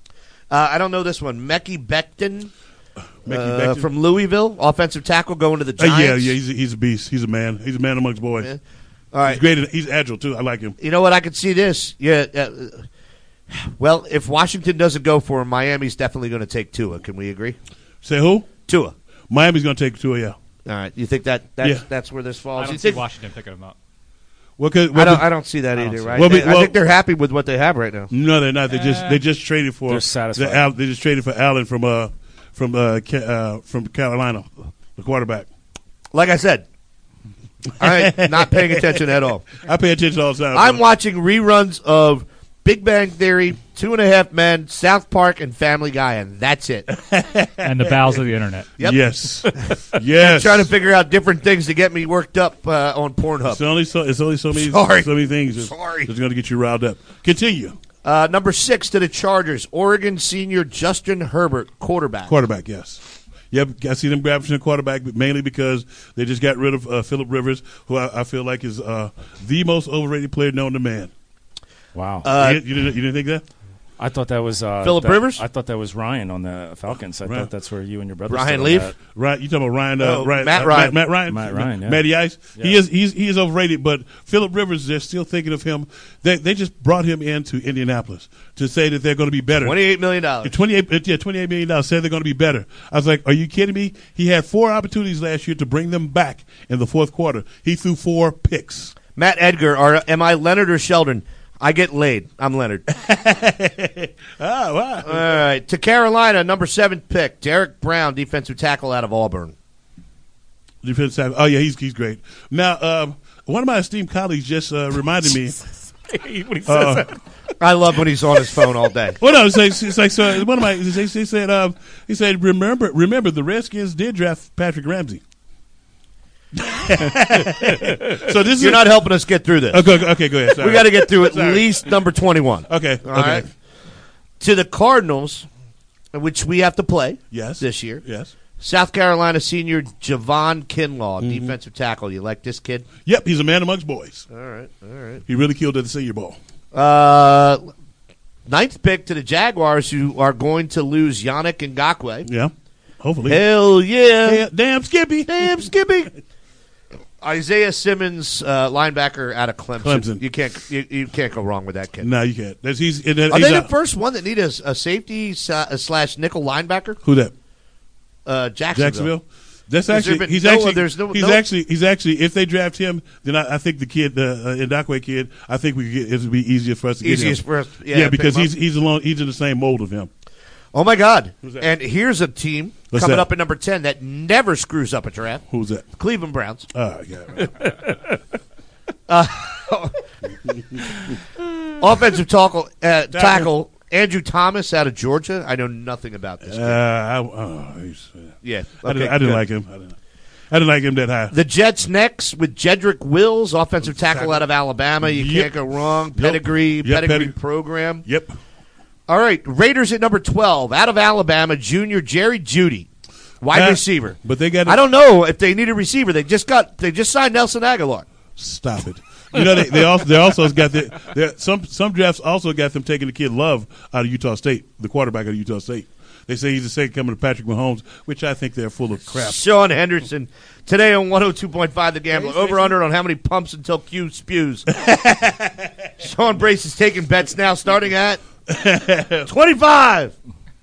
Uh, I don't know this one. Mekhi Becton, Mickey uh, Becton. from Louisville, offensive tackle going to the Uh, Giants. yeah, yeah. He's a, he's a beast. He's a man. He's a man amongst boys. Yeah. All right. He's great. and He's agile too. I like him. You know what? I could see this. Yeah. Uh, well, if Washington doesn't go for him, Miami's definitely going to take Tua. Can we agree? Say who? Tua. Miami's going to take Tua. Yeah. All right. You think that that's, Yeah. that's where this I falls? don't You see think, Washington picking him up. Well, cause, I well, don't. I don't see that I don't either. see Right? Well, They- but- well- I think they're happy with what they have right now. no, they're not. They just they just traded for They're satisfied. the Al, they just traded for Allen from uh from uh, Ca- uh from Carolina, the quarterback. Like I said, I'm not paying attention at all. I pay attention all the time. I'm bro. watching reruns of Big Bang Theory, Two and a Half Men, South Park, and Family Guy, and that's it. And the bowels of the internet. Yep. Yes, yes. Trying to figure out different things to get me worked up uh, on Pornhub. It's only so it's only so many Sorry. so many things that's, Sorry. that's going to get you riled up. Continue. Uh, number six to the Chargers, Oregon senior Justin Herbert, quarterback. Quarterback, yes. Yep, I see them grabbing a quarterback, but mainly because they just got rid of uh, Phillip Rivers, who I, I feel like is uh, the most overrated player known to man. Wow. Uh, you, you didn't, you didn't think that? I thought that was uh, Phillip that- Rivers? I thought that was Ryan on the Falcons. I Right. thought that's where you and your brother. Ryan stood on Leaf? that. Right, you talking about Ryan? Uh, Oh, Ryan Matt uh, Ryan. Matt, Matt Ryan. Matt Ryan, yeah. Matty Ice. He Yeah. is he's he is overrated, but Phillip Rivers, they're still thinking of him. They they just brought him into Indianapolis to say that they're going to be better. twenty-eight million dollars. twenty-eight, yeah, twenty-eight million dollars. Said they're going to be better. I was like, are you kidding me? He had four opportunities last year to bring them back in the fourth quarter. He threw four picks. Matt Edgar, are, am I Leonard or Sheldon? I get laid. I'm Leonard. Ah, wow. All right. To Carolina, number seven pick, Derek Brown, defensive tackle out of Auburn. Defense tackle. Oh yeah, he's he's great. Now, um, one of my esteemed colleagues just uh, reminded me. when he says Uh, that. I love when he's on his phone all day. Well, no, it's like, it's like so. One of my he, he said um, he said remember remember the Redskins did draft Patrick Ramsey. So this You're is not helping us get through this. okay. Okay, okay, go ahead. Sorry. We got to get through at Sorry. least number twenty-one. Okay. All okay. right. To the Cardinals, which we have to play Yes. this year. Yes. South Carolina senior Javon Kinlaw, defensive tackle. You like this kid? Yep. He's a man amongst boys. All right. All right. He really killed at the Senior Bowl. Uh, ninth pick to the Jaguars, who are going to lose Yannick Ngakoue. Yeah. Hopefully. Hell yeah. Yeah, damn Skippy. Damn, Skippy. Isaiah Simmons, uh, linebacker out of Clemson. Clemson. You can't you, you can't go wrong with that kid. No, you can't. That's, he's, and, and Are he's they a- the first one that need a, a safety sa- slash nickel linebacker? Who that? Uh, Jacksonville. Jacksonville. That's Has there actually been he's no- actually there's no- he's no- actually he's actually if they draft him, then I, I think the kid the uh, Ndakwe kid, I think we could get, it would be easier for us to get Easiest him. for us. Yeah, Yeah, to because pick him he's up. he's along he's in the same mold of him. Oh my God! Who's that? And here's a team What's coming that? up at number ten that never screws up a draft. Who's that? Cleveland Browns. Oh yeah. Right. Offensive tackle, uh, tackle Andrew Thomas out of Georgia. I know nothing about this. uh, kid. I, oh, he's, uh, yeah, I, didn't, okay, I didn't good. like him. I didn't, I didn't like him that high. The Jets next with Jedrick Wills, offensive tackle out of Alabama. You Yep. can't go wrong. Pedigree, Yep, pedigree pedig- program. Yep. All right, Raiders at number twelve, out of Alabama, junior Jerry Judy, wide Uh, receiver. But they got I don't know if they need a receiver. They just got they just signed Nelson Aguilar. Stop it. You know they, they also they also got the some some drafts also got them taking the kid Love out of Utah State, the quarterback out of Utah State. They say he's the second coming to Patrick Mahomes, which I think they're full of crap. Sean Henderson today on one oh two point five The Gambler. Over under on how many pumps until Q spews. Sean Brace is taking bets now, starting at twenty-five.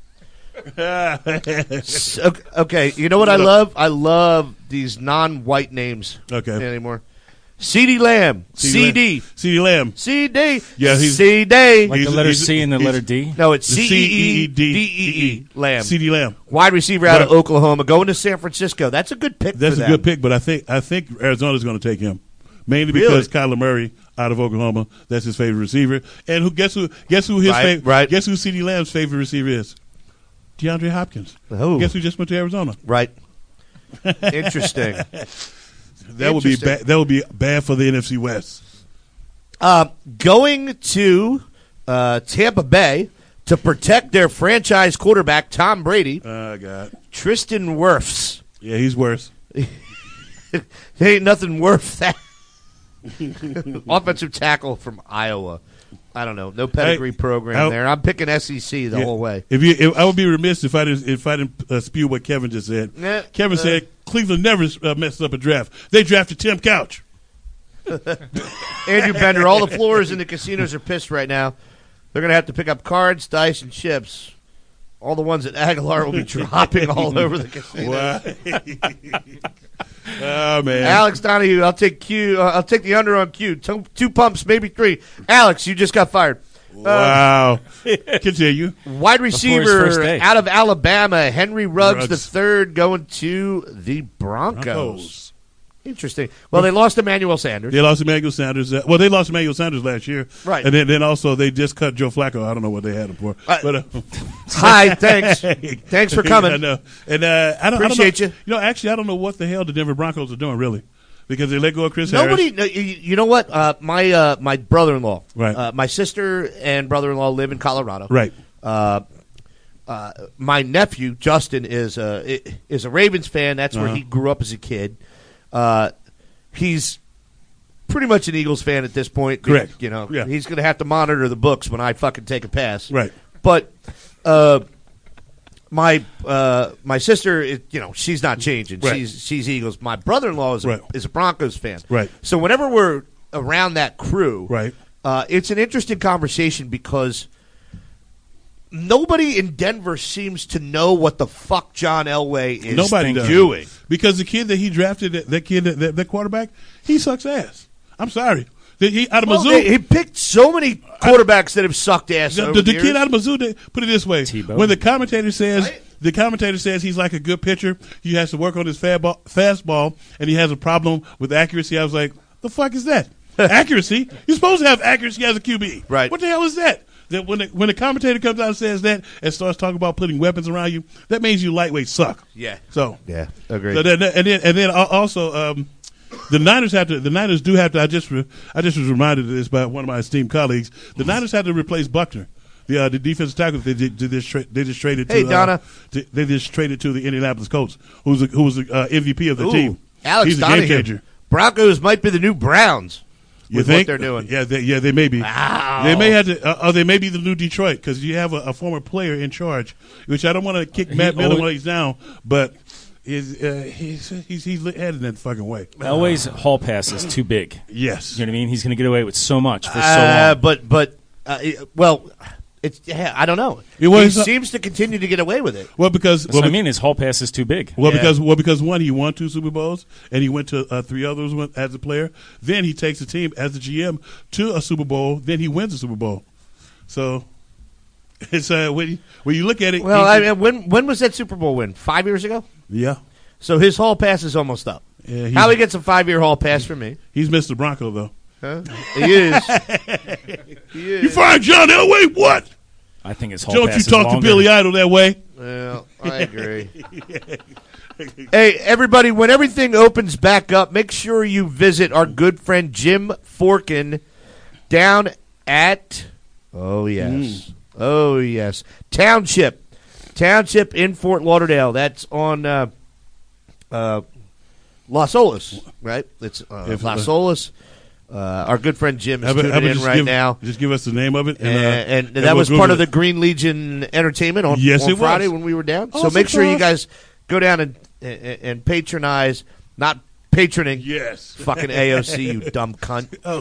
S- okay, okay, you know what I love? I love these non-white names Okay. anymore. CeeDee Lamb. C D. C D Lamb. C D. Yeah, he's- C D. Like He's- the letter he's- C and the he's- letter D. No, it's The C E E D E E. Lamb. C D Lamb. Wide receiver out of Right. Oklahoma, going to San Francisco. That's a good pick That's for a them. good pick, but I think I think Arizona's going to take him mainly Really? because Kyler Murray out of Oklahoma. That's his favorite receiver. And who guess who guess who his Right, fav- right. guess who C D Lamb's favorite receiver is? DeAndre Hopkins. Oh. Guess who just went to Arizona? Right. Interesting. That would be Interesting. bad. That would be bad for the N F C West. Uh, going to uh, Tampa Bay to protect their franchise quarterback, Tom Brady, Oh God. Tristan Wirfs. Yeah, he's worse. There ain't nothing worth that. Offensive tackle from Iowa. I don't know. No pedigree Hey, program I'll- there. I'm picking S E C the Yeah. whole way. If you, if, I would be remiss if I didn't if I didn't uh, spew what Kevin just said. Yeah, Kevin uh, said Cleveland never uh, messed up a draft. They drafted Tim Couch. Andrew Bender, all the floors in the casinos are pissed right now. They're going to have to pick up cards, dice, and chips. All the ones at Aguilar will be dropping all over the casino. Wow. Oh man, Alex Donahue, I'll take Q. Uh, I'll take the under on Q. Two, two pumps, maybe three. Alex, you just got fired. Wow. Continue. Wide first receiver day. out of Alabama, Henry Ruggs, Ruggs. the third, going to the Broncos. Broncos. Interesting. Well, they lost Emmanuel Sanders. They lost Emmanuel Sanders. Uh, well, they lost Emmanuel Sanders last year, Right. And then, then also they just cut Joe Flacco. I don't know what they had him for, Uh, but uh, Hi, thanks. Thanks for coming. I know, and uh, I don't Appreciate I don't know, you. You know, actually, I don't know what the hell the Denver Broncos are doing really, because they let go of Chris Nobody, Harris. no, you, you know what? Uh, my uh, my brother-in-law, Right. Uh, my sister and brother-in-law live in Colorado. Right. Uh, uh, my nephew Justin is a is a Ravens fan. That's where Uh-huh. he grew up as a kid. Uh, he's pretty much an Eagles fan at this point. Correct. You know, Yeah. he's going to have to monitor the books when I fucking take a pass. Right. But uh, my uh, my sister, is, you know, she's not changing. Right. She's she's Eagles. My brother-in-law is a, Right. is a Broncos fan. Right. So whenever we're around that crew, Right. uh, it's an interesting conversation because nobody in Denver seems to know what the fuck John Elway is Nobody does. doing. Because the kid that he drafted, that, that kid, that, that, that quarterback, he sucks ass. I'm sorry. The, he, out of Well, Mizzou, they- he picked so many quarterbacks that have sucked ass the, over the, the the kid years. out of Mizzou, they, put it this way: Tebow. when the commentator says Right. the commentator says he's like a good pitcher, he has to work on his fastball, fastball, and he has a problem with accuracy. I was like, the fuck is that? Accuracy? You're supposed to have accuracy as a Q B, Right. What the hell is that? That when the, when the commentator comes out and says that and starts talking about putting weapons around you, that means you lightweight suck. Yeah. So Yeah, agreed. so then, and then and then al- also um, the Niners have to. The Niners do have to. I just re, I just was reminded of this by one of my esteemed colleagues. The Niners had to replace Buckner, the uh, the defensive tackle. They did, they just tra- they just traded. To, Hey, Donna. Uh, to, they just traded to the Indianapolis Colts, who's a, who was the uh, M V P of the Ooh, team. Alex He's a Donahue. game changer. Broncos might be the new Browns You with think what they're doing. Yeah, they, yeah, they may be. Wow. They may have to. Uh, or they may be the new Detroit because you have a, a former player in charge, which I don't want to kick Matt Miller always- while he's down, but is uh, he's he's he's heading that fucking way. Elway's hall pass is too big. Yes. You know what I mean? He's going to get away with so much for so Uh, long. but but uh, it- well, it's yeah, I don't know. It was- he seems to continue to get away with it. Well, because That's well, what I be- mean. His hall pass is too big. well Yeah. because well because one, he won two Super Bowls and he went to uh, three others one- as a player. Then he takes the team as the G M to a Super Bowl. Then he wins a Super Bowl. So it's uh, when you, when you look at it. Well, he- I mean, when when was that Super Bowl win? Five years ago. yeah, So his hall pass is almost up. yeah. He's, Howie gets a five-year hall pass from me. he's Mister Bronco though. Huh? He is. He is. You fired John Elway? What? I think his hall Don't pass you is talk to longer. Billy Idol that way? Well, I agree. Hey, everybody, when everything opens back up, make sure you visit our good friend Jim Forkin down at, oh, yes. Oh, yes. Township. Township in Fort Lauderdale. That's on uh, uh, Las Olas, right? It's uh, If- Las Olas. Uh, our good friend Jim is How about- how tuning about in just right give- now. Just give us the name of it. And, And, uh, and, and that we'll was Google part of the it. Green Legion Entertainment on, Yes, on it Friday was. when we were down. Oh, so make sure you surprise. guys go down and and, and patronize, not patroning. Yes. Fucking A O C, you dumb cunt. Oh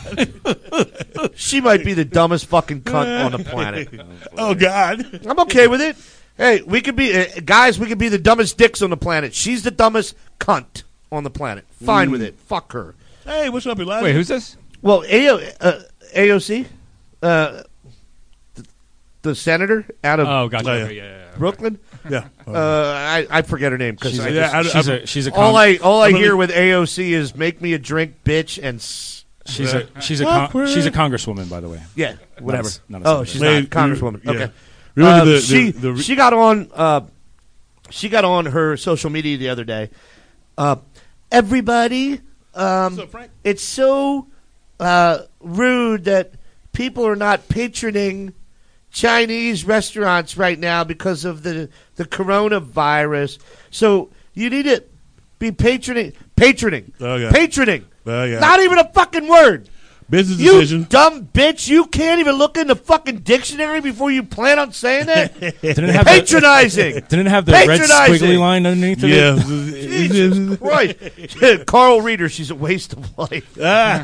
God. She might be the dumbest fucking cunt on the planet. Oh God. I'm okay with it. Hey, we could be uh, guys. We could be the dumbest dicks on the planet. She's the dumbest cunt on the planet. Fine Mm. with it. Fuck her. Hey, what's up, Elijah? Wait, who's this? Well, A O, uh, A O C, uh, the, the senator out of Oh, gotcha. Oh, yeah. Okay, yeah, yeah, yeah. Brooklyn. Yeah. Uh, I, I forget her name because She's, I a, just, I- she's I- a she's a all con- I all I I'm hear gonna- with A O C is make me a drink, bitch, and s- she's a she's a con- Awkward. she's a congresswoman, by the way. yeah, whatever. s- not a oh, senator. she's Hey, not congresswoman. yeah. Okay. Remember Uh, the, the, she the, re- she got on uh, she got on her social media the other day. Uh, everybody, um, What's up, Frank? it's so uh, rude that people are not patroning Chinese restaurants right now because of the the coronavirus. So you need to be patroning, patroning, Oh, yeah. patroning. Oh, yeah. Not even a fucking word. Business You decision. dumb bitch! You can't even look in the fucking dictionary before you plan on saying that. Didn't it have the, Patronizing. didn't it have the red Patronizing. squiggly line underneath of Yeah. it? Jesus Christ. Carl Reeder, she's a waste of life.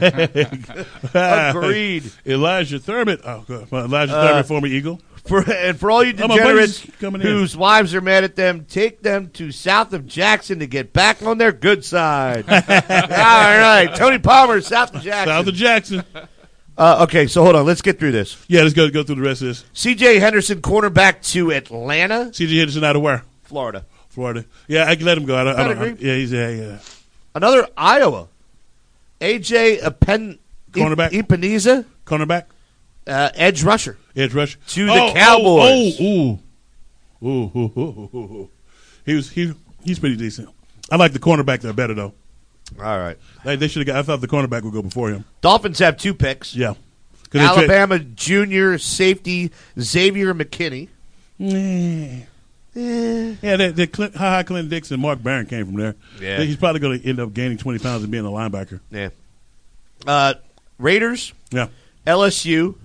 Agreed. Elijah Thurman. Oh, God. Elijah Uh, Thurman, former Eagle. For, and for all you Oh, my buddy's degenerates coming in. whose wives are mad at them, take them to south of Jackson to get back on their good side. All right. Tony Palmer, south of Jackson. South of Jackson. Uh, okay, so hold on. Let's get through this. Yeah, let's go go through the rest of this. C J Henderson, cornerback to Atlanta, C J Henderson out of where? Florida. Florida. Yeah, I can let him go. I don't, I I'd don't, agree. yeah, he's yeah, yeah. Another Iowa. A J Apen- Cornerback. Epineza, Cornerback. uh, edge rusher. Edge rush To the oh, Cowboys. Oh, oh, ooh. Ooh, ooh, ooh, ooh, ooh. He was he he's pretty decent. I like the cornerback there better though. All right. Like, they should have got. I thought the cornerback would go before him. Dolphins have two picks. Yeah. 'Cause they tra- Alabama junior safety Xavier McKinney. Yeah, that, that Clint, Ha Ha Clinton Dixon, Mark Barron came from there. Yeah. He's probably going to end up gaining twenty pounds and being a linebacker. Yeah. Uh, Raiders, Yeah. L S U,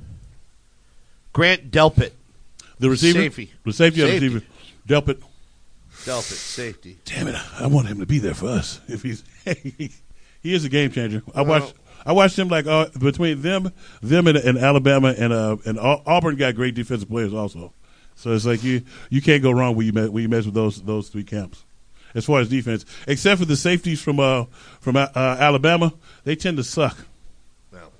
Grant Delpit. The receiver? Safety. The safety, or the Safety. receiver? Delpit. Delpit, safety. Damn it! I want him to be there for us. If he's, he is a game changer. I watched, I watched him like uh, between them, them and, and Alabama and uh, and Au- Auburn got great defensive players also. So it's like you you can't go wrong when you mess, when you mess with those those three camps, as far as defense. Except for the safeties from uh from uh, Alabama, they tend to suck. No.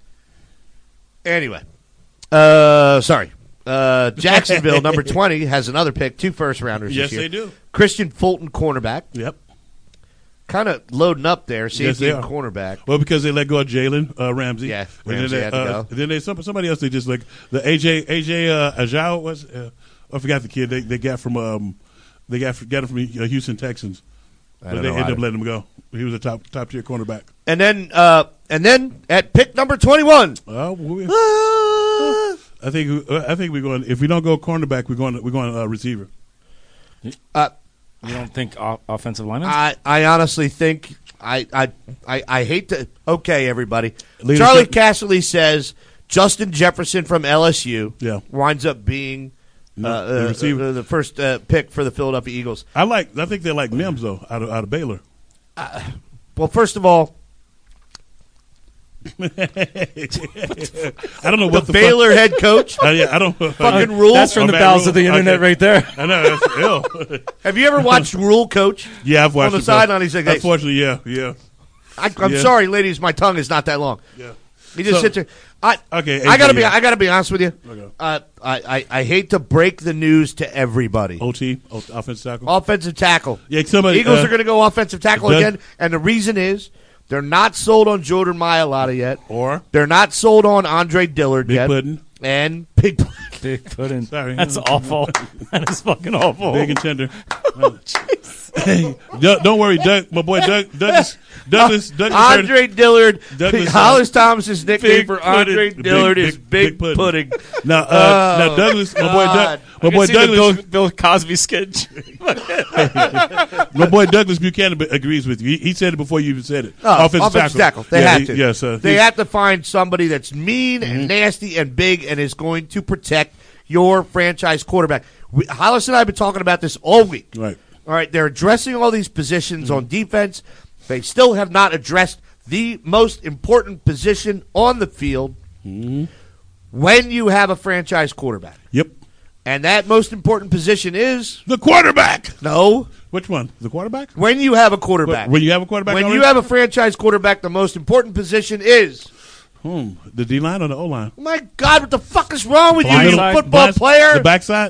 Anyway, uh, sorry. Uh, Jacksonville, number twenty, has another pick, two first rounders Yes, this year. they do. Christian Fulton, cornerback. Yep. Kind of loading up there, Yes, safety they and are. cornerback. Well, because they let go of Jalen uh, Ramsey. Yeah, And Ramsey then they, had to uh, go. Then they some, somebody else. They just like the A J A J uh, Ajao was. Uh, I forgot the kid they they got from um they got got him from uh, Houston Texans, I but don't they know ended how up to- letting him go. He was a top top tier cornerback. And then, uh, and then at pick number twenty-one. Uh, we, Uh, I think uh, I think we're going. If we don't go cornerback, we're going we're going uh, receiver. uh, You don't think o- offensive linemen? I, I honestly think I, I I I hate to. Okay, everybody. Leadership. Charlie Casserly says Justin Jefferson from L S U Yeah. winds up being No, uh, the uh, receiver. uh, the first uh, pick for the Philadelphia Eagles. I like. I think they like Mims though out of out of Baylor. Well, first of all, I don't know the, what the, Baylor head coach. Fuck, uh, yeah, I don't. Fucking rule. That's from Oh, the man, bowels rule. of the internet Okay. right there. I know that's ill. Have you ever watched Rule Coach? Yeah, I've watched On the it, though. sideline, he's like, hey, unfortunately, yeah, yeah, I, I'm Yeah. sorry, ladies, my tongue is not that long. yeah. He just So- sits there. I Okay, I gotta A J, be. yeah. I gotta be honest with you. Okay. Uh, I, I I hate to break the news to everybody. O T, o- offensive tackle. Offensive tackle. Yeah, somebody. Eagles uh, are going to go offensive tackle Doug- again, and the reason is they're not sold on Jordan Mailata yet. Or They're not sold on Andre Dillard Big yet. Puddin'. And Big Puddin. Big pudding. Sorry. That's awful. That is fucking awful. Big and tender. Hey, don't, don't worry, Doug. My boy Doug. Douglas. Douglas. Douglas. heard- Andre Dillard. Douglas, uh, Hollis Thomas's nickname Big for Andre Puddin'. Dillard Big- is big- Big, big Pudding. Pudding. Now, uh, Oh, now Douglas. My boy Doug. God. My boy I can see the Douglas. Bill, Bill Cosby sketch. My boy Douglas Buchanan b- agrees with you. He, he said it before you even said it. Oh, offensive tackle. They Yeah, have he- to. Yes, uh, they he's- have to find somebody that's mean Mm-hmm. and nasty and big and is going to protect your franchise quarterback. We, Hollis and I have been talking about this all week. Right. All right, they're addressing all these positions Mm-hmm. on defense. They still have not addressed the most important position on the field Mm-hmm. when you have a franchise quarterback. Yep. And that most important position is The quarterback. no, Which one? The quarterback? when you have a quarterback. When you have a quarterback. When already? you have a franchise quarterback, the most important position is. Hmm. The D line or the O line? Oh my God, what the fuck is wrong with you, Blind you side, football Blind- player? The backside.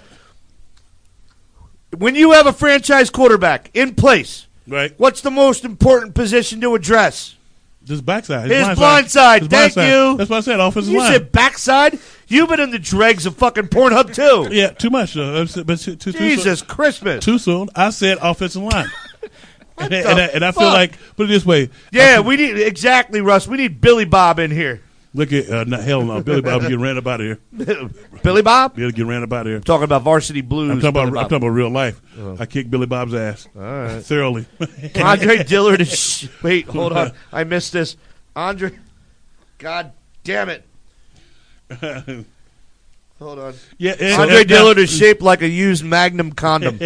When you have a franchise quarterback in place, Right. what's the most important position to address? This backside. His blind blind side. His Thank blind you. That's what I said. Offensive You line. said backside? You've been in the dregs of fucking Pornhub too. Yeah, too much though. Uh, But too, too, too Jesus soon. Christmas. Too soon. I said offensive line. and, the and, I- and I feel fuck? like put it this way. Yeah, we need exactly, Russ. We need Billy Bob in here. Look at uh, no, hell no. Billy Bob getting ran up out of here. Billy Bob? He'll get ran up out of here. Talking about Varsity Blues. I'm talking about. Billy I'm Bob. talking about real life. I kicked Billy Bob's ass thoroughly. Andre Dillard is. Sh- Wait, hold on. I missed this. Andre. God damn it. Hold on. Yeah, and- Andre and- Dillard is shaped like a used Magnum condom.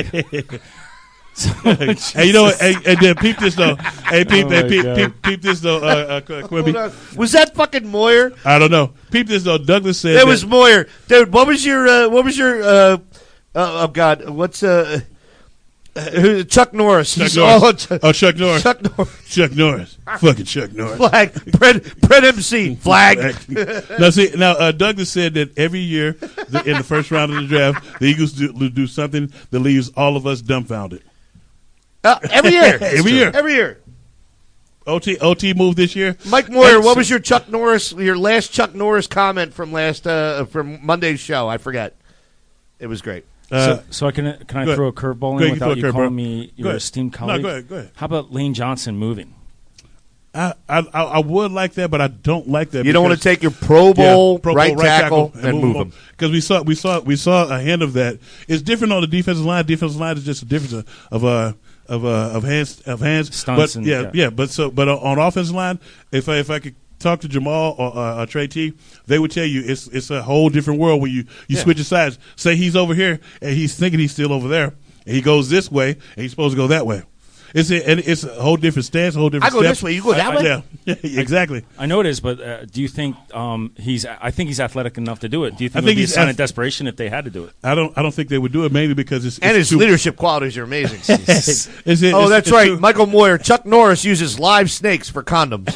Hey, you know what? Hey, hey, then peep this though. Hey, peep, Oh hey, my peep, God. peep, peep this though. Uh, uh, Quimby. Hold on. Was that fucking Moyer? I don't know. Peep this though. Douglas said That that was Moyer, dude. What was your? Uh, what was your? Uh, uh, oh God, what's uh, uh, Chuck Norris? Chuck He's Norris. all Chuck, Oh, Chuck Norris. Chuck Norris. Chuck Norris. Fucking Chuck Norris. Flag. Brett, Brett M C. Flag. now, see, now uh, Douglas said that every year the, in the first round of the draft, the Eagles do, do something that leaves all of us dumbfounded. Uh, every year. Every year. Every year. O T O T moved this year. Mike Moyer, And what so- was your Chuck Norris? Your last Chuck Norris comment from last uh, from Monday's show? I forget. It was great. Uh, so, so I can can I go throw a ahead. curveball Go in ahead, you without throw you a curveball. calling me Go your ahead. esteemed No, colleague? go ahead, go ahead. How about Lane Johnson moving? I, I I I would like that, but I don't like that. You don't want to because- take your Pro Bowl, Yeah, Pro Bowl right, tackle, and move him. because we saw we saw we saw a hint of that. It's different on the defensive line. Defensive line is just a difference of of uh, of uh, of hands of hands. Stunts but and- yeah, yeah. yeah, But so but on offensive line, if I if I could talk to Jamal or uh, uh, Trey T, they would tell you it's it's a whole different world when you you Yeah. switch your sides. Say he's over here and he's thinking he's still over there, and he goes this way and he's supposed to go that way. It's a, and it's a whole different stance, a whole different. I go step. this way, you go that way? Yeah, exactly. I know it is, but uh, do you think um, he's? I think he's athletic enough to do it. Do you think, I it would think be a he's sign ath- of desperation if they had to do it? I don't I don't think they would do it mainly because it's And it's his too, leadership qualities are amazing. It's, it's, Oh, it's- that's it's right. too- Michael Moyer. Chuck Norris uses live snakes for condoms.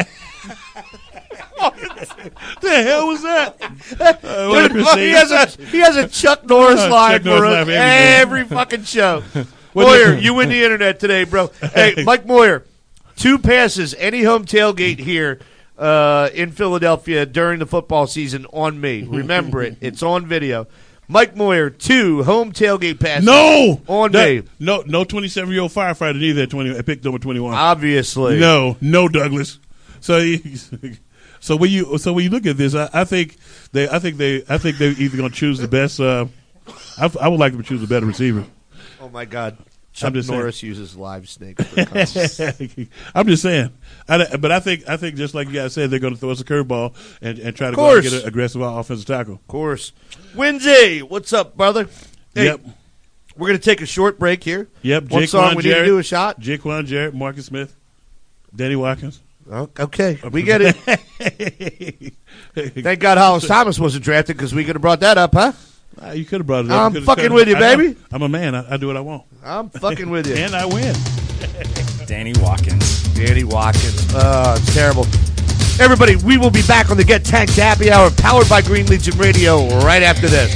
the hell was that? Uh, what Dude, a he has a he has a Chuck Norris Uh, line Chuck Norris for us line for every, everything. fucking show. What Moyer, is- you win the internet today, bro. Hey, Mike Moyer, two passes, any home tailgate here uh, in Philadelphia during the football season on me. Remember it; it's on video. Mike Moyer, two home tailgate passes. No, on That- me. No, no, twenty-seven year old firefighter neither. At twenty, at pick number twenty-one. Obviously, No, no, Douglas. So, he, so when you so when you look at this, I, I think they, I think they, I think they're either going to choose the best. Uh, I, I would like them to choose a better receiver. Oh my God, Chuck just saying. Norris uses live snakes for condoms. I'm just saying, I, but I think I think just like you guys said, they're going to throw us a curveball and, and try to Of go out and course. get an aggressive offensive tackle. Of course, Winsy, what's up, brother? Hey, Yep, we're gonna take a short break here. yep. One Jaquan song we need to Jarrett, do a shot. Jaquan Jarrett, Marcus Smith, Danny Watkins. Oh, okay, we get it. Thank God Hollis Thomas wasn't drafted because we could have brought that up, huh? Ah, you could have brought it up. I'm You could've- fucking could've- with you, I know. baby. I'm a man. I, I do what I want, I'm fucking with you. and I win. Danny Watkins. Danny Watkins. Oh, it's terrible. Everybody, we will be back on the Get Tanked Happy Hour, powered by Green Legion Radio, right after this.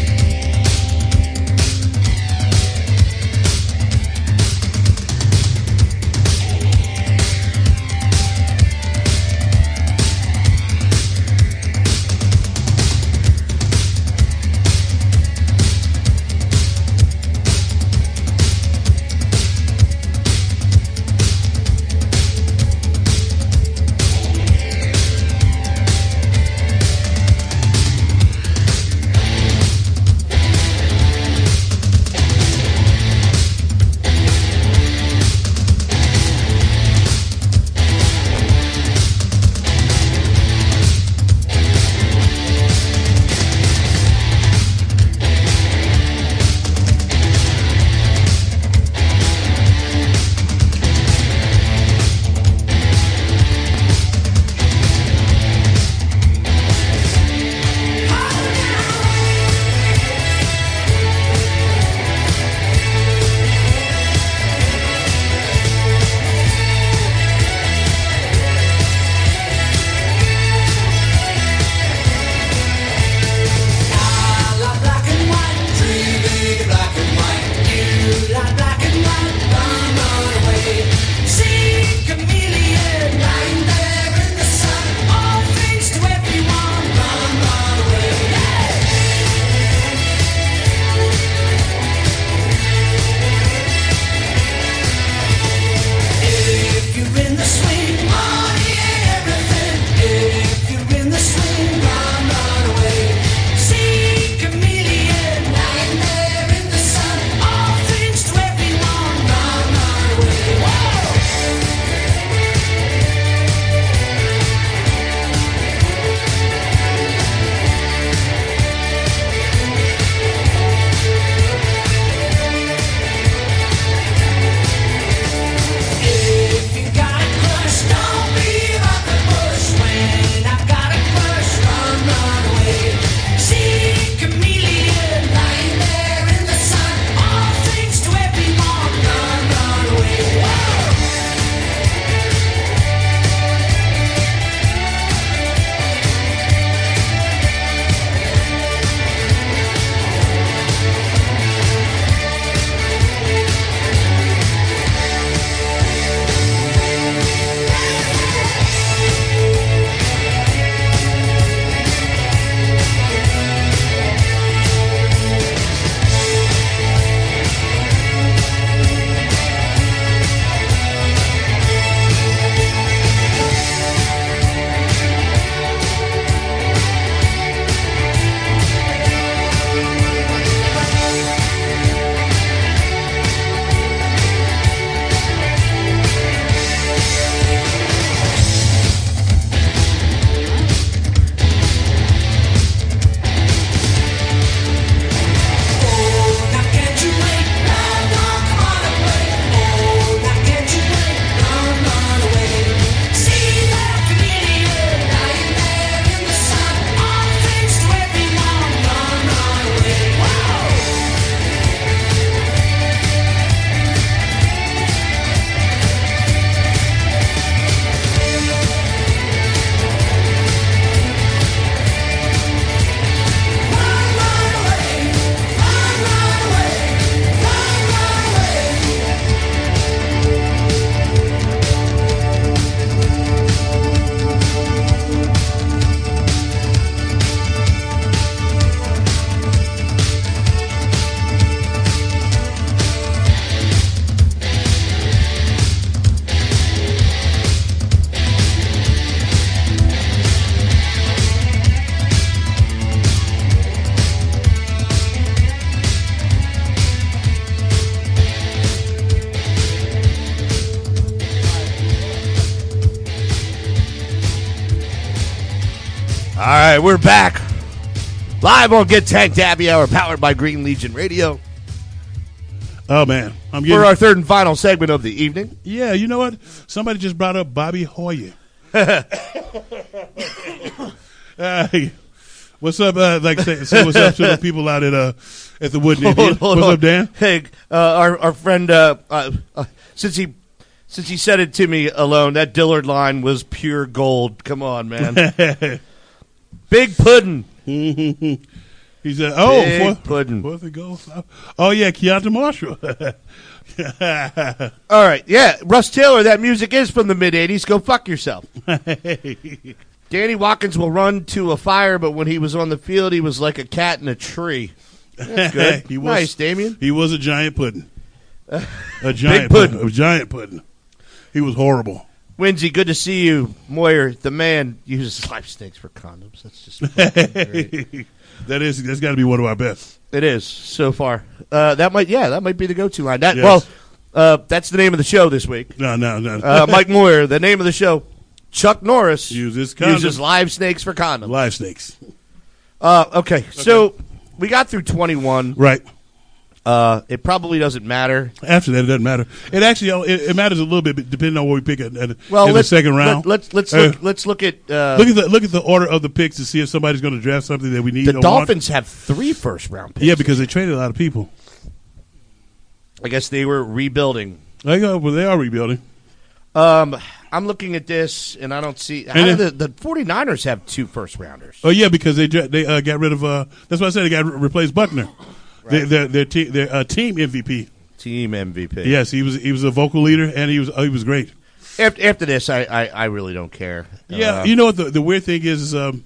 right, we're back. Live on Get Tanked Happy Hour, powered by Green Legion Radio. Oh, man. I'm getting, For our third and final segment of the evening. yeah, you know what? Somebody just brought up Bobby Hoyer. uh, what's up? Uh, like, say, say what's up to the people out at uh at the Wooden Indian. Hold, hold what's on. up, Dan? Hey, uh, our our friend, uh, uh, uh, since he since he said it to me alone, that Dillard line was pure gold. Come on, man. Big pudding. He said, "Oh, Big fourth, pudding. fourth and goal. Oh yeah, Keontae Marshall." All right, yeah, Russ Taylor. That music is from the mid eighties. Go fuck yourself. Danny Watkins will run to a fire, but when he was on the field, he was like a cat in a tree. That's good. He was, nice, Damien. He was a giant pudding. A giant pudding. A giant pudding. He was horrible. Winsy, good to see you. Moyer, the man, uses life snakes for condoms. That's just fucking great. That is, that's got to be one of our best. It is so far. Uh, that might, yeah, that might be the go-to line. That Yes. well, uh, that's the name of the show this week. No, no, no. Uh, Mike Moyer, the name of the show. Chuck Norris Uses condoms. uses live snakes for condoms. Live snakes. Uh, okay, so we got through twenty-one. Right. Uh, it probably doesn't matter. After that, it doesn't matter. It actually it, it matters a little bit depending on what we pick at, at, Well, in the let's, second round. Let, let's let's Uh, look, let's look at uh, look at the look at the order of the picks to see if somebody's going to draft something that we need. the or want. Dolphins have three first round picks. Yeah, because they traded a lot of people. I guess they were rebuilding. They go, well, they are rebuilding. Um, I'm looking at this, and I don't see. How And do then- the, the 49ers have two first rounders? Oh yeah, because they dra- they uh, got rid of. Uh, that's why I said they got re- replaced Buckner. They, their their, te- their uh, team M V P. Team M V P. Yes, he was he was a vocal leader and he was uh, he was great. After, after this, I, I, I really don't care. Yeah, Uh, you know what the, the weird thing is, is um,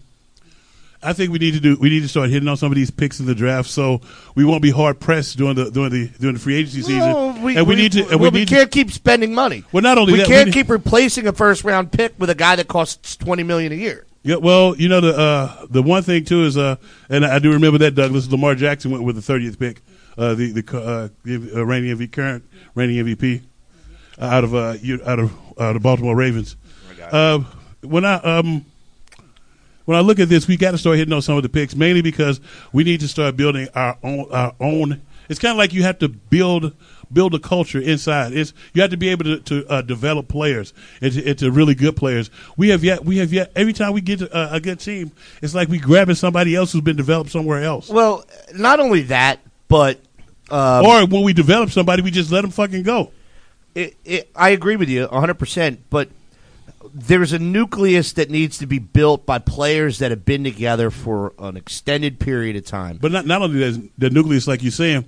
I think we need to do we need to start hitting on some of these picks in the draft so we won't be hard pressed during the during the during the free agency season. well, we, and we, need to and well, we we need can't keep spending money. to, well not only we that can't we need, keep replacing a first round pick with a guy that costs twenty million a year. yeah, well you know the uh, the one thing too is uh, and I do remember that Douglas Lamar Jackson went with the thirtieth pick, uh, the the uh, the, uh, reigning M V P, current reigning M V P uh, out of uh, you- out of uh, the Baltimore Ravens. Uh, when I um. When I look at this, we got to start hitting on some of the picks, mainly because we need to start building our own. Our own. It's kind of like you have to build build a culture inside. It's you have to be able to, to uh, develop players into, into really good players. We have yet. We have yet. Every time we get to, uh, a good team, it's like we grabbing somebody else who's been developed somewhere else. Well, not only that, but um, or when we develop somebody, we just let them fucking go. it, it, I agree with you one hundred percent, but there's a nucleus that needs to be built by players that have been together for an extended period of time. But not not only that, the nucleus, like you're saying,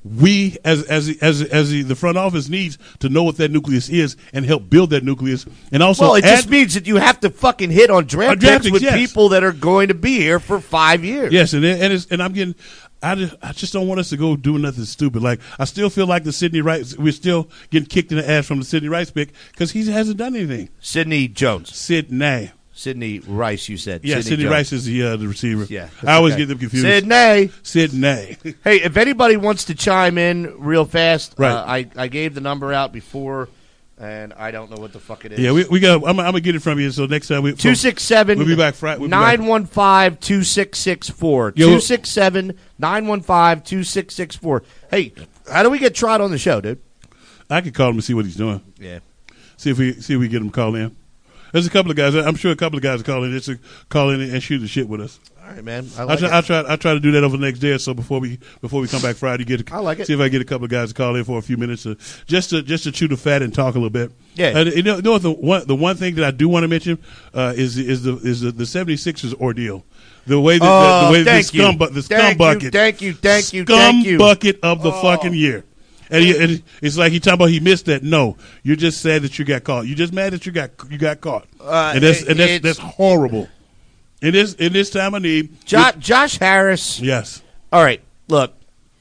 we as as as as the, the front office needs to know what that nucleus is and help build that nucleus, and also well, it add, just means that you have to fucking hit on draft On draft picks picks, with yes. people that are going to be here for five years. yes, and and it's, and I'm getting. I just, I just don't want us to go do nothing stupid. Like I still feel like the Sidney Rice. We're still getting kicked in the ass from the Sidney Rice pick because he hasn't done anything. Sidney Jones. Sidney, Sidney Rice, you said. yeah, Sidney Jones. Rice is the uh, the receiver. Yeah. I always okay. get them confused. Sidney. Sidney. Hey, if anybody wants to chime in real fast, Right. uh, I, I gave the number out before, and I don't know what the fuck it is. yeah, we we got. I'm, I'm gonna get it from you. So next time we Two six seven. We'll be back Friday. We'll be back. Nine one five two six six four. Yeah, Two we'll- six seven nine one five two six six four. Hey, how do we get Trot on the show, dude? I could call him and see what he's doing. Yeah. See if we see if we get him to call in. There's a couple of guys. I'm sure a couple of guys are calling just to call in and shoot the shit with us. All right, man. I I'll like try, it. I'll try. I'll try to do that over the next day or so before we before we come back Friday. Get a, I like it. See if I get a couple of guys to call in for a few minutes to just to just to chew the fat and talk a little bit. Yeah. And you know, you know what the one the one thing that I do want to mention uh, is is the is the, the 76ers ordeal. The way that Oh, the, the way the thank scum you. bu- the scum Thank you, bucket. thank you, thank you, scum thank you. bucket of the Oh. fucking year. And, he, and it's like he talking about he missed that. No, you're just sad that you got caught. You're just mad that you got you got caught. Uh, and that's it- and that's, it's- that's horrible. In this in this time of need, Jo- Josh Harris. yes, All right, look.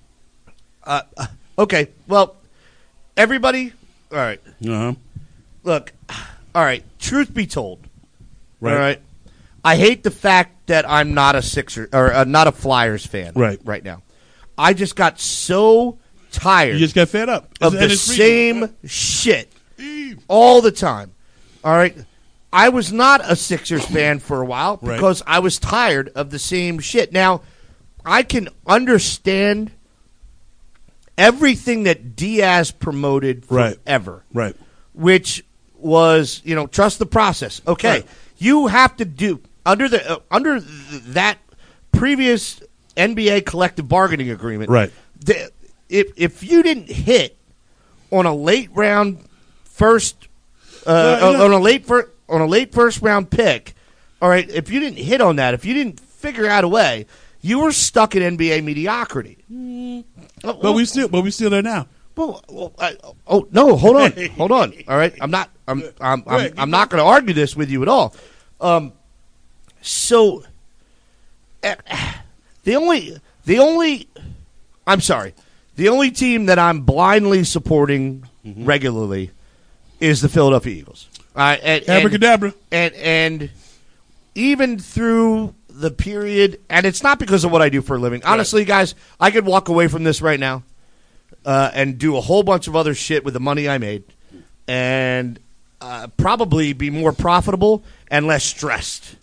Uh, uh, okay, well, everybody. All right, uh huh, look. All right, truth be told. right, All right. I hate the fact that I'm not a Sixer or uh, not a Flyers fan Right. right now. I just got so tired You just got fed up of And the it's same freaking- shit all the time. All right. I was not a Sixers fan for a while Right. because I was tired of the same shit. Now, I can understand everything that Diaz promoted Right. forever, Right. which was, you know, trust the process. Okay, Right. you have to do under the uh, under th- that previous N B A collective bargaining agreement. Right. The, if if you didn't hit on a late round first uh, No, no. on a late fir- on a late first round pick, all right, if you didn't hit on that, if you didn't figure out a way, you were stuck in N B A mediocrity. Oh, But we still, but we still there now. well, well, I, oh no! Hold on, hold on. All right, I'm not. I'm. I'm. I'm, ahead, I'm not going to argue this with you at all. Um, so, eh, the only, the only, I'm sorry, the only team that I'm blindly supporting Mm-hmm. regularly is the Philadelphia Eagles. All right, and, and, Abracadabra. and and even through the period, and it's not because of what I do for a living. Honestly, guys, I could walk away from this right now uh, and do a whole bunch of other shit with the money I made, and uh, probably be more profitable and less stressed.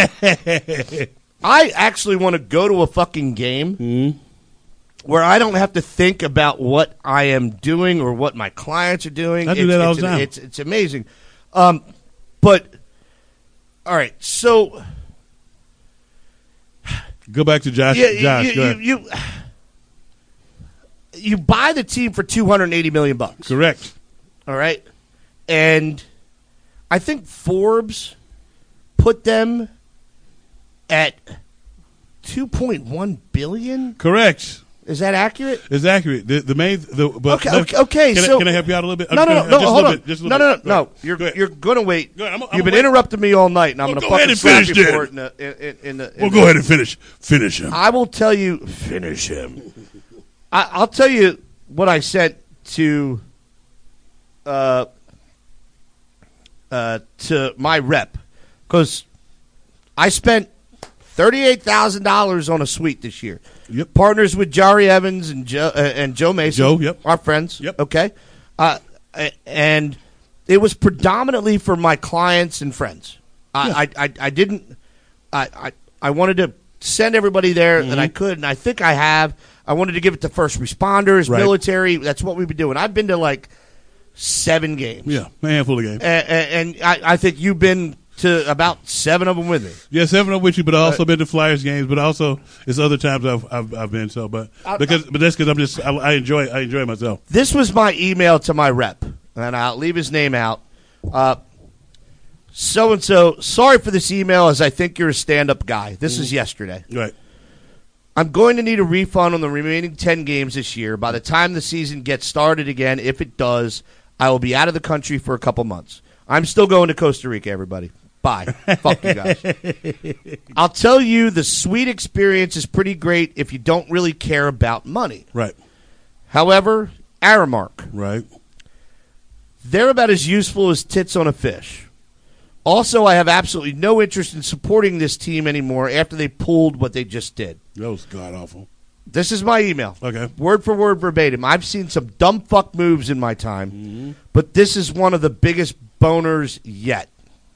I actually want to go to a fucking game where I don't have to think about what I am doing or what my clients are doing. I do it's, that all it's, the time. It's, it's amazing. Um, but, all right, so... Go back to Josh. Yeah, Josh, you, go you, ahead. you, you buy the team for two hundred eighty million bucks. Correct. All right, and I think Forbes put them at two point one billion. Correct. Is that accurate? It's accurate. The, the main. The, but Okay, okay, okay, Can, so- I, can I help you out a little bit? No, I'm no, just no, gonna- no. just a Hold little on. bit, just a No, little no, bit. no, no. Go ahead. You're Go ahead. you're gonna wait. Go ahead. I'm- I'm You've been waiting. interrupting me all night, and I'm Well, gonna go ahead fucking and slap finish you then. for it in the in, in, in the. in Well, the- go ahead and finish. Finish him. I will tell you. Finish him. I, I'll tell you what I sent to. Uh, uh, to my rep, because I spent thirty-eight thousand dollars on a suite this year. Yep. Partners with Jari Evans and Joe uh, and Joe Mason. Joe, yep. Our friends. Yep. Okay. Uh, a- and it was predominantly for my clients and friends. I I, I, I didn't. I, I I wanted to send everybody there that I could, and I think I have. I wanted to give it to first responders, Right. military. That's what we've been doing. I've been to like seven games. Yeah, a handful of games. And, and I, I think you've been to about seven of them with me. Yeah, seven of which, but I also been to Flyers games. But also, it's other times I've I've, I've been. So, but because but that's because I'm just I, I enjoy I enjoy myself. This was my email to my rep, and I'll leave his name out. Uh, so and so, sorry for this email, as I think you're a stand-up guy. This is yesterday. Right. I'm going to need a refund on the remaining ten games this year. By the time the season gets started again, if it does, I will be out of the country for a couple months. I'm still going to Costa Rica, everybody. Bye. Fuck you guys. I'll tell you, the suite experience is pretty great if you don't really care about money. Right. However, Aramark, Right. they're about as useful as tits on a fish. Also, I have absolutely no interest in supporting this team anymore after they pulled what they just did. That was god awful. This is my email. Okay. Word for word, verbatim. I've seen some dumb fuck moves in my time, but this is one of the biggest boners yet.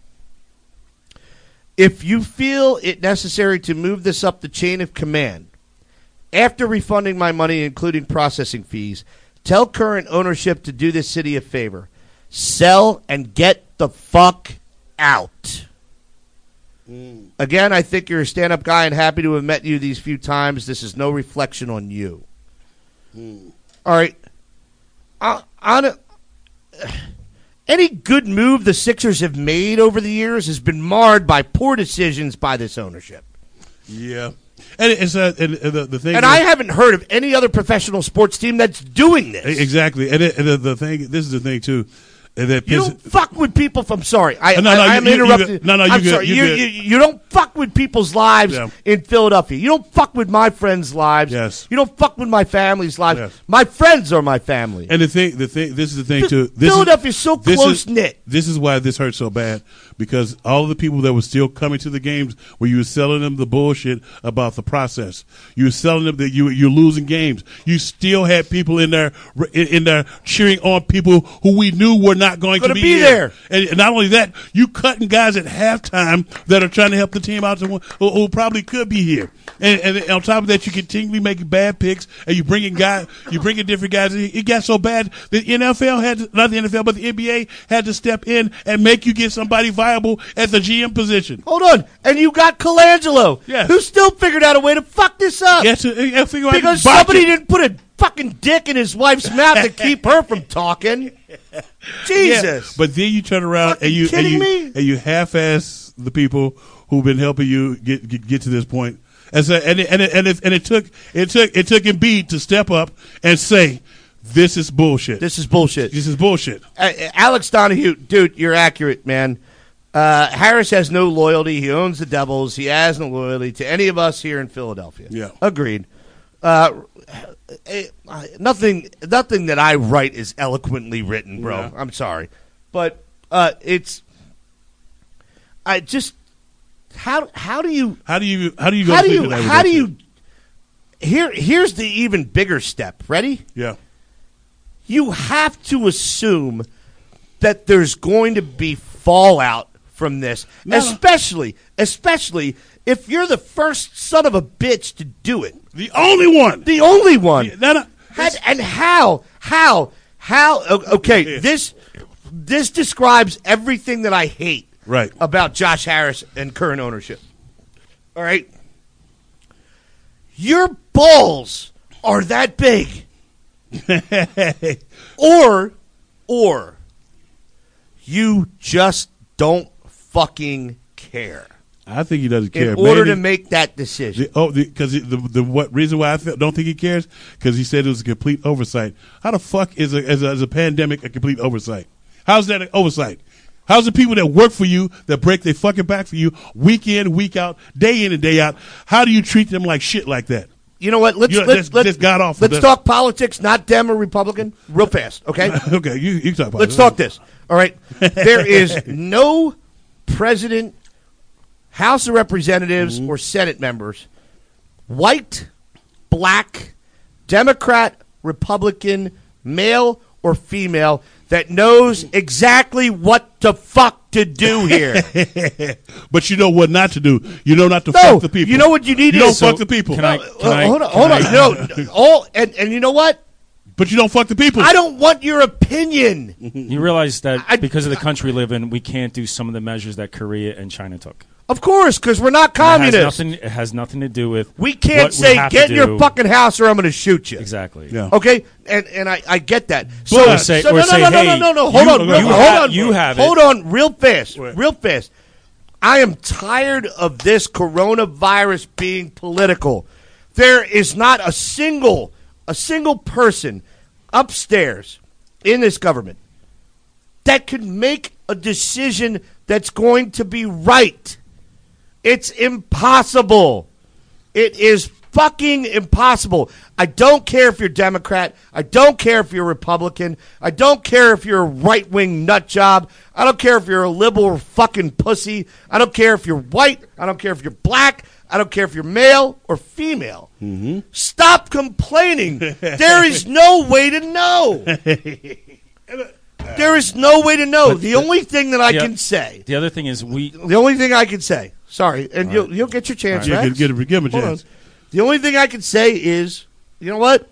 If you feel it necessary to move this up the chain of command, after refunding my money, including processing fees, tell current ownership to do this city a favor. Sell and get the fuck out. Again, I think you're a stand-up guy and happy to have met you these few times. This is no reflection on you. All right. Uh, on a, any good move the Sixers have made over the years has been marred by poor decisions by this ownership. Yeah. And it's uh, and, and the, the thing And is, I haven't heard of any other professional sports team that's doing this. exactly. And, it, and the, the thing this is the thing too. And that You piss- don't fuck with people. I'm sorry. I, No, no, I, you- I'm you- you interrupting. good. No, no, you I'm good. sorry. You You, good. you, you don't fuck with people's lives Yeah. in Philadelphia. You don't fuck with my friends' lives. Yes. You don't fuck with my family's lives. Yes. My friends are my family. And the thing, the thing, this is the thing Phil- too. This Philadelphia's so this is- close-knit. This is why this hurts so bad, because all of the people that were still coming to the games, where you were selling them the bullshit about the process, you were selling them that you you're losing games. You still had people in there in, in there cheering on people who we knew were not going Gonna to be, be in. there. And, and not only that, you cutting guys at halftime that are trying to help the team out to win, who, who probably could be here. And, and on top of that, you continually making bad picks, and you bringing guys, you bringing different guys. It got so bad the N F L had to, not the N F L, but the N B A had to step in and make you get somebody viable at the G M position. Hold on. And you got Colangelo, Yes. who still figured out a way to fuck this up. You have to, you have to figure out Because how to botch somebody it. didn't put a fucking dick in his wife's mouth to keep her from talking. Jesus. Yeah, but then you turn around Fucking and you and kidding you, me? and you half-ass the people who've been helping you get get, get to this point. And so, and it, and it, and it, and it took it took it took Embiid to step up and say, "This is bullshit. This is bullshit. This is bullshit." Uh, Alex Donahue, dude, you're accurate, man. Uh, Harris has no loyalty. He owns the Devils. He has no loyalty to any of us here in Philadelphia. Yeah. Agreed. Uh, eh, nothing, nothing that I write is eloquently written, bro. Yeah. I'm sorry, but uh, it's. I just how how do you How do you how do you go how to do sleep you tonight with how that do shit? you here here's the even bigger step. Ready? Yeah. You have to assume that there's going to be fallout from this, No. especially especially if you're the first son of a bitch to do it, The only one. the only one. Yeah, no, no, and, and how how how? o- Okay, Yeah. this this describes everything that I hate Right. about Josh Harris and current ownership. All right, your balls are that big. Or, or, you just don't fucking care I think he doesn't care. in order Maybe to make that decision. the, oh, because the, the the what reason why I feel, don't think he cares because he said it was a complete oversight. How the fuck is a, is a is a pandemic a complete oversight? How's that an oversight? How's the people that work for you that break their fucking back for you week in week out, day in and day out? How do you treat them like shit like that? You know what? Let's You know, let's this- let's, this got off of let's this. talk politics, not Dem or Republican, real fast. Okay, Okay, you you can talk about let's it. talk this. All right, there is no president, House of Representatives, Mm-hmm. or Senate members, white, black, Democrat, Republican, male or female, that knows exactly what the fuck to do here. But you know what not to do. You know not to No, fuck the people. you know what you need You don't is- fuck So, the people. can I- Uh, hold on, can hold I- on. No, all and and you know what? But you don't fuck the people. I don't want your opinion. You realize that I- because of the country we live in, we can't do some of the measures that Korea and China took. Of course, because we're not And it has communists. nothing. It has nothing to do with. We can't what say, have to get in your do." fucking house or I'm going to shoot you. Exactly. Yeah. Okay? And and I, I get that. So, Or say- so or no, say, no, no, no, hey, no, no, no. Hold you- on. you real- hold have- on. you have it. Hold on real fast. Right. Real fast. I am tired of this coronavirus being political. There is not a single, a single person upstairs in this government that could make a decision that's going to be right. It's impossible. It is fucking impossible. I don't care if you're Democrat. I don't care if you're Republican. I don't care if you're a right-wing nut job. I don't care if you're a liberal fucking pussy. I don't care if you're white. I don't care if you're black. I don't care if you're male or female. Mm-hmm. Stop complaining. There is no way to know. There is no way to know. The only thing that I Yeah. can say, The other thing is we. the only thing I can say, sorry, and you'll you'll get your chance, Yeah, Rex. give, give, give him a Hold on. chance. The only thing I can say is, you know what?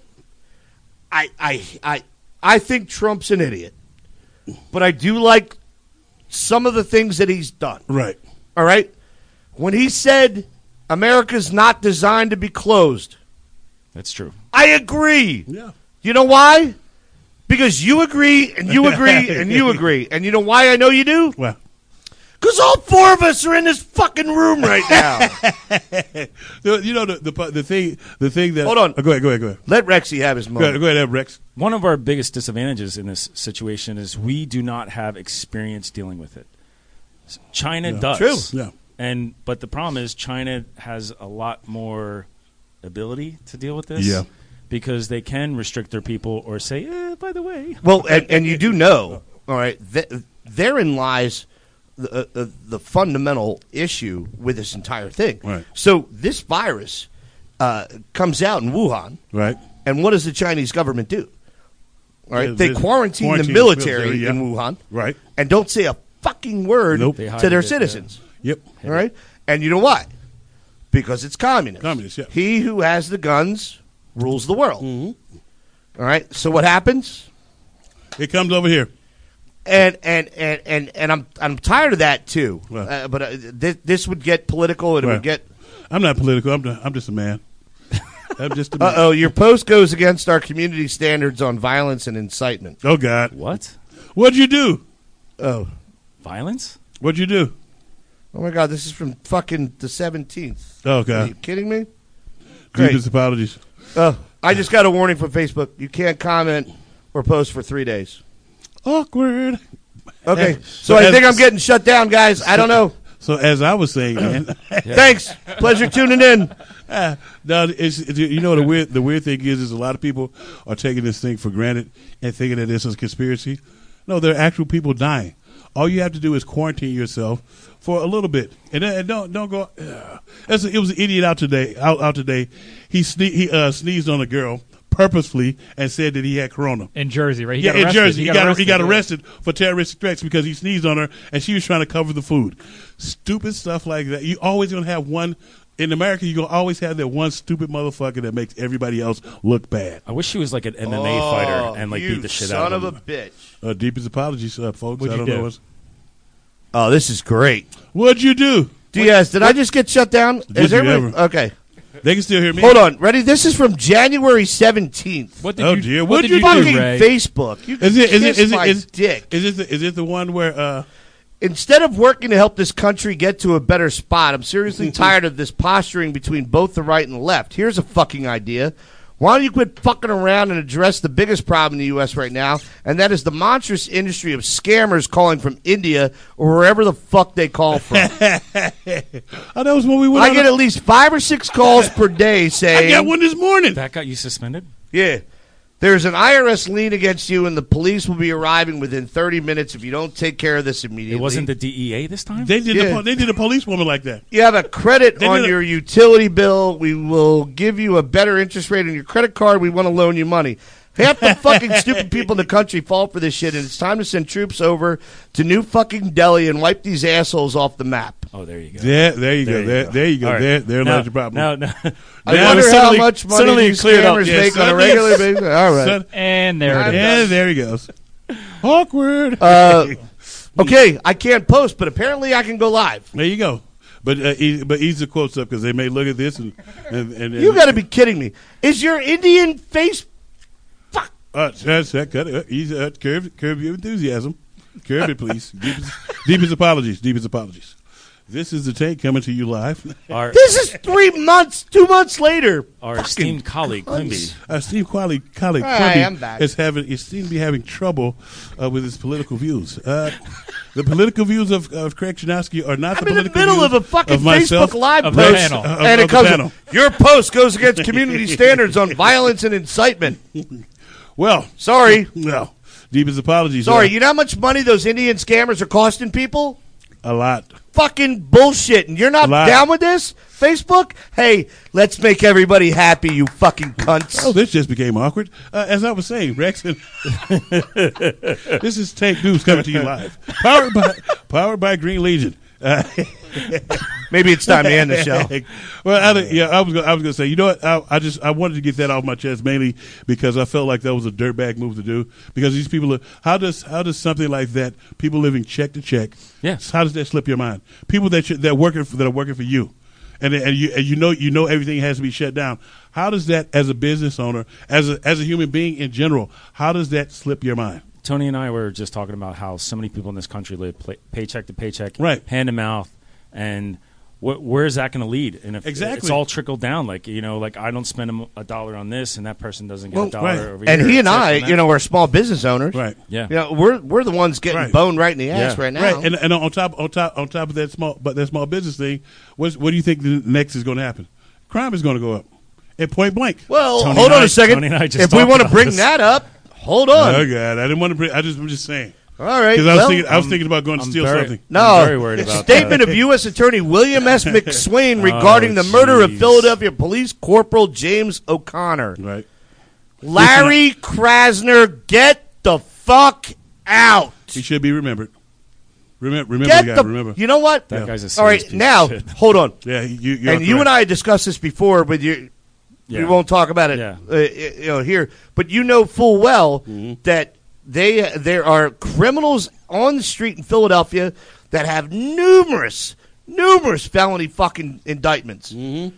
I I I I think Trump's an idiot, but I do like some of the things that he's done. Right. All right, when he said America's not designed to be closed, That's true. I agree. Yeah. You know why? Because you agree, and you agree, and you agree. And you know why I know you do? Well, Because all four of us are in this fucking room right now. the- you know the, the the thing the thing that. Hold on. Oh, go ahead. Go ahead. Go ahead. Let Rexy have his Go ahead, moment. go ahead, Rex. One of our biggest disadvantages in this situation is we do not have experience dealing with it. China Yeah. does. True. Yeah. And but the problem is China has a lot more ability to deal with this. Yeah. Because they can restrict their people or say, eh, by the way. Well, and, and you do know, all right, th- therein lies the, uh, the fundamental issue with this entire thing. Right. So this virus uh, comes out in Wuhan, Right. and what does the Chinese government do? All right, Yeah, they they quarantine, quarantine the the military, military, yeah. in Wuhan, Right. and don't say a fucking word Nope. They to hide their it, yeah. citizens. Yep. All right, and you know why? Because it's communist. Communist, yeah. He who has the guns rules the world. Mm-hmm. All right. So what happens? It comes over here. And and and and, and I'm I'm tired of that too. Right. Uh, but uh, this, this would get political, and it Right. would get. I'm not political. I'm, I'm just a man. I'm just a man. Uh oh, your post goes against our community standards on violence and incitement. Oh, God. What? What'd you do? Oh, Violence? What'd you do? oh my God, this is from fucking the seventeenth. Oh, Are God. you kidding me? Great. Deepest apologies. Oh, I just got a warning from Facebook. You can't comment or post for three days. Awkward. Okay, Hey, so, so I as- think I'm getting shut down, guys. I don't know. So, as I was saying, man, Thanks. Pleasure tuning in. ah, no, it's, it's, you know, the weird, the weird thing is, is a lot of people are taking this thing for granted and thinking that this is a conspiracy. No, there are actual people dying. All you have to do is quarantine yourself for a little bit, and, then, and don't don't go. Uh, as a, it was an idiot out today. Out out today, he sne- he uh, sneezed on a girl purposefully and said that he had corona. In Jersey, right? He Yeah, got in arrested. Jersey, he got he got yeah. arrested for terroristic threats because he sneezed on her and she was trying to cover the food. Stupid stuff like that. You always gonna have one in America. You gonna always have that one stupid motherfucker that makes everybody else look bad. I wish she was like an M M A Oh, fighter and like you beat the shit son out of of him. a bitch. Uh, deepest apologies, uh, folks. What'd I you don't do? know what's. Oh, this is great. What'd you do? Diaz, did I just get shut down? Did Is you everybody ever? okay? They can still hear me. Hold on, ready? This is from January seventeenth. What did Oh, you, dear. What What'd did you, you Fucking do, Ray? Facebook. You Is it is it kiss is my it is, dick. is it the, is it the one where uh Instead of working to help this country get to a better spot, I'm seriously tired of this posturing between both the right and the left. Here's a fucking idea. Why don't you quit fucking around and address the biggest problem in the U S right now, and that is the monstrous industry of scammers calling from India or wherever the fuck they call from. oh, that was when we went. I on get a- at least five or six calls per day I saying, got one this morning. That got you suspended? yeah, there's an I R S lien against you, and the police will be arriving within thirty minutes if you don't take care of this immediately. It wasn't the D E A this time? They did Yeah. the po- they did a police woman like that. You have a credit They on did a- your utility bill. We will give you a better interest rate on your credit card. We want to loan you money. Half the fucking stupid people in the country fall for this shit, and it's time to send troops over to New fucking Delhi and wipe these assholes off the map. Oh, there you go. There, there you go. There you There, go. there you go. All right. There, there Now- lies your problem. Now, now, I Now wonder how suddenly- much money suddenly these cleared up. scammers Yeah, make on a suddenly- regular basis. All right. Son- And there it is. yeah, there he goes. Awkward. Uh, okay, I can't post, but apparently I can go live. there you go. But uh, e- but ease the quotes up because they may look at this and and, and, and You got to be kidding me. Is your Indian face... Fuck. Uh, that's that. Cut it. Uh, ease, uh, curb, curb your enthusiasm. Curb it, please. Deepest, deepest apologies. Deepest apologies. This is the take coming to you live. our, This is three months, two months later. our esteemed colleague, Quimby. Our esteemed colleague, colleague Hi, Quimby I'm back. is having is seemed to be having trouble uh, with his political views. Uh, the political views of, of Craig Janowski are not I'm the in the political middle views of a fucking of myself, Facebook Live of the post, panel. Of- and of it the comes. panel. Your post goes against community standards on violence and incitement. Well, Sorry, no. Deepest apologies. sorry. Uh, You know how much money those Indian scammers are costing people? a lot. Fucking bullshit. And you're not Lie. down with this, Facebook? Hey, let's make everybody happy, you fucking cunts. Oh, this just became awkward. Uh, as I was saying, Rex, and this is Take News coming to you live, powered by powered by Green Legion. Uh, Maybe it's time to end the show. well, I, don't- yeah, I was gonna, I was going to say, you know what? I, I just I wanted to get that off my chest mainly because I felt like that was a dirtbag move to do because these people are how does how does something like that people living check to check? Yes. How does that slip your mind? People that you, that working for, that are working for you. And, and you and you know you know everything has to be shut down. How does that, as a business owner, as a as a human being in general, how does that slip your mind? Tony and I were just talking about how so many people in this country live pay- paycheck to paycheck, Right. hand to mouth, and wh- where is that going to lead? And if Exactly. it's all trickled down, like you know, like I don't spend a, m- a dollar on this, and that person doesn't get Well, a dollar right. over And here. he and It's I, like on you that. know, are small business owners. Right. yeah, You know, we're we're the ones getting Right. boned right in the ass Yeah. right now. Right, and, and on top, on top, on top of that small, but that small business thing, what's, what do you think the next is going to happen? Crime is going to go up, at point blank. well, Tony hold and on I- a second. Tony and I just If we talked want to about bring this. that up, hold on. Oh God, I didn't want to. Bring, I just, I'm just saying All right. because I was well, thinking, I was thinking about going to I'm steal very- something. No, I'm very worried about statement that. of U S Attorney William S. McSwain regarding Oh, the murder of jeez. Philadelphia Police Corporal James O'Connor. Right. Larry Krasner, get the fuck out. He should be remembered. Remember, remember, Get the guy, the, remember. You know what? That guy's a All right, serious piece of now, shit. hold on. Yeah, you, you're And you correct. and I discussed this before, but you, Yeah. we won't talk about it Yeah. uh, you know, here. But you know full well that they there are criminals on the street in Philadelphia that have numerous, numerous felony fucking indictments. Mm-hmm.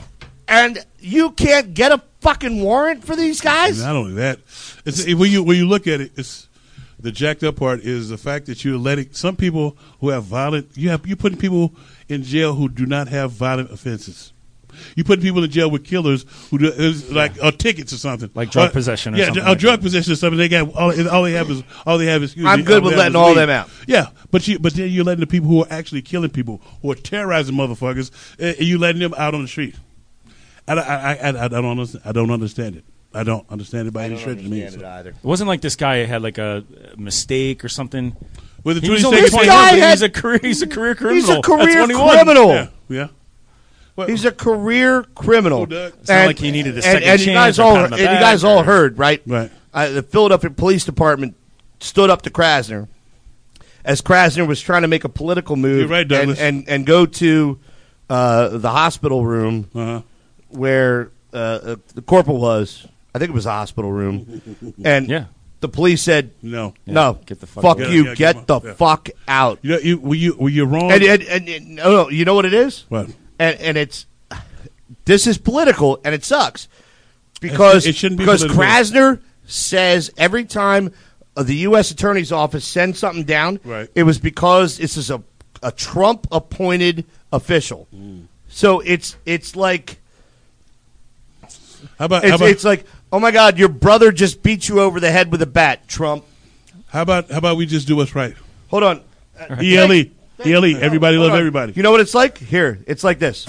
And you can't get a fucking warrant for these guys? Not only that, it's, when you when you look at it, it's the jacked up part is the fact that you're letting some people who have violent. You have you putting people in jail who do not have violent offenses. You putting people in jail with killers who do, is like or tickets or something, Like drug Or- possession or yeah, something or like drug that. possession or something. They got all, all they have is all they have is. excuse I'm me, good all with they have letting is all weed. them out. Yeah, but you but then you're letting the people who are actually killing people, who are terrorizing motherfuckers, and you letting them out on the street. I, I, I, I, I don't understand. I don't understand it. I don't understand it by any stretch of the means. either. It wasn't like this guy had like a mistake or something. With the He was twenty only seconds, This twenty-one, guy but had- he's a career. He's a career criminal. He's a at career twenty-one. criminal. yeah, yeah. Well, He's a career criminal. Oh, Doug. It's not like he needed a and, second and you chance guys or all, pat on the and you back guys all or- heard, right? Right. Uh, the Philadelphia Police Department stood up to Krasner as Krasner was trying to make a political move You're right, and, Douglas. and and go to uh, the hospital room Uh-huh. where uh, uh, the corporal was. I think it was a hospital room, and Yeah. the police said, No. "No, get the fuck fuck out. you, Yeah, yeah, get come the on. Yeah. fuck out." You know, you were you were you wrong? And, and, and, and no, no, you know what it is? What? And and it's this is political, and it sucks because It shouldn't be because political. Krasner says every time uh, the U S Attorney's Office sends something down, Right. it was because this is a a Trump appointed official. Mm. So it's it's like How about how it's, about, it's like, oh my God, your brother just beat you over the head with a bat, Trump. how about how about we just do what's right? Hold on. E L E. E L E. Everybody Hold love on. everybody. You know what it's like? Here, it's like this.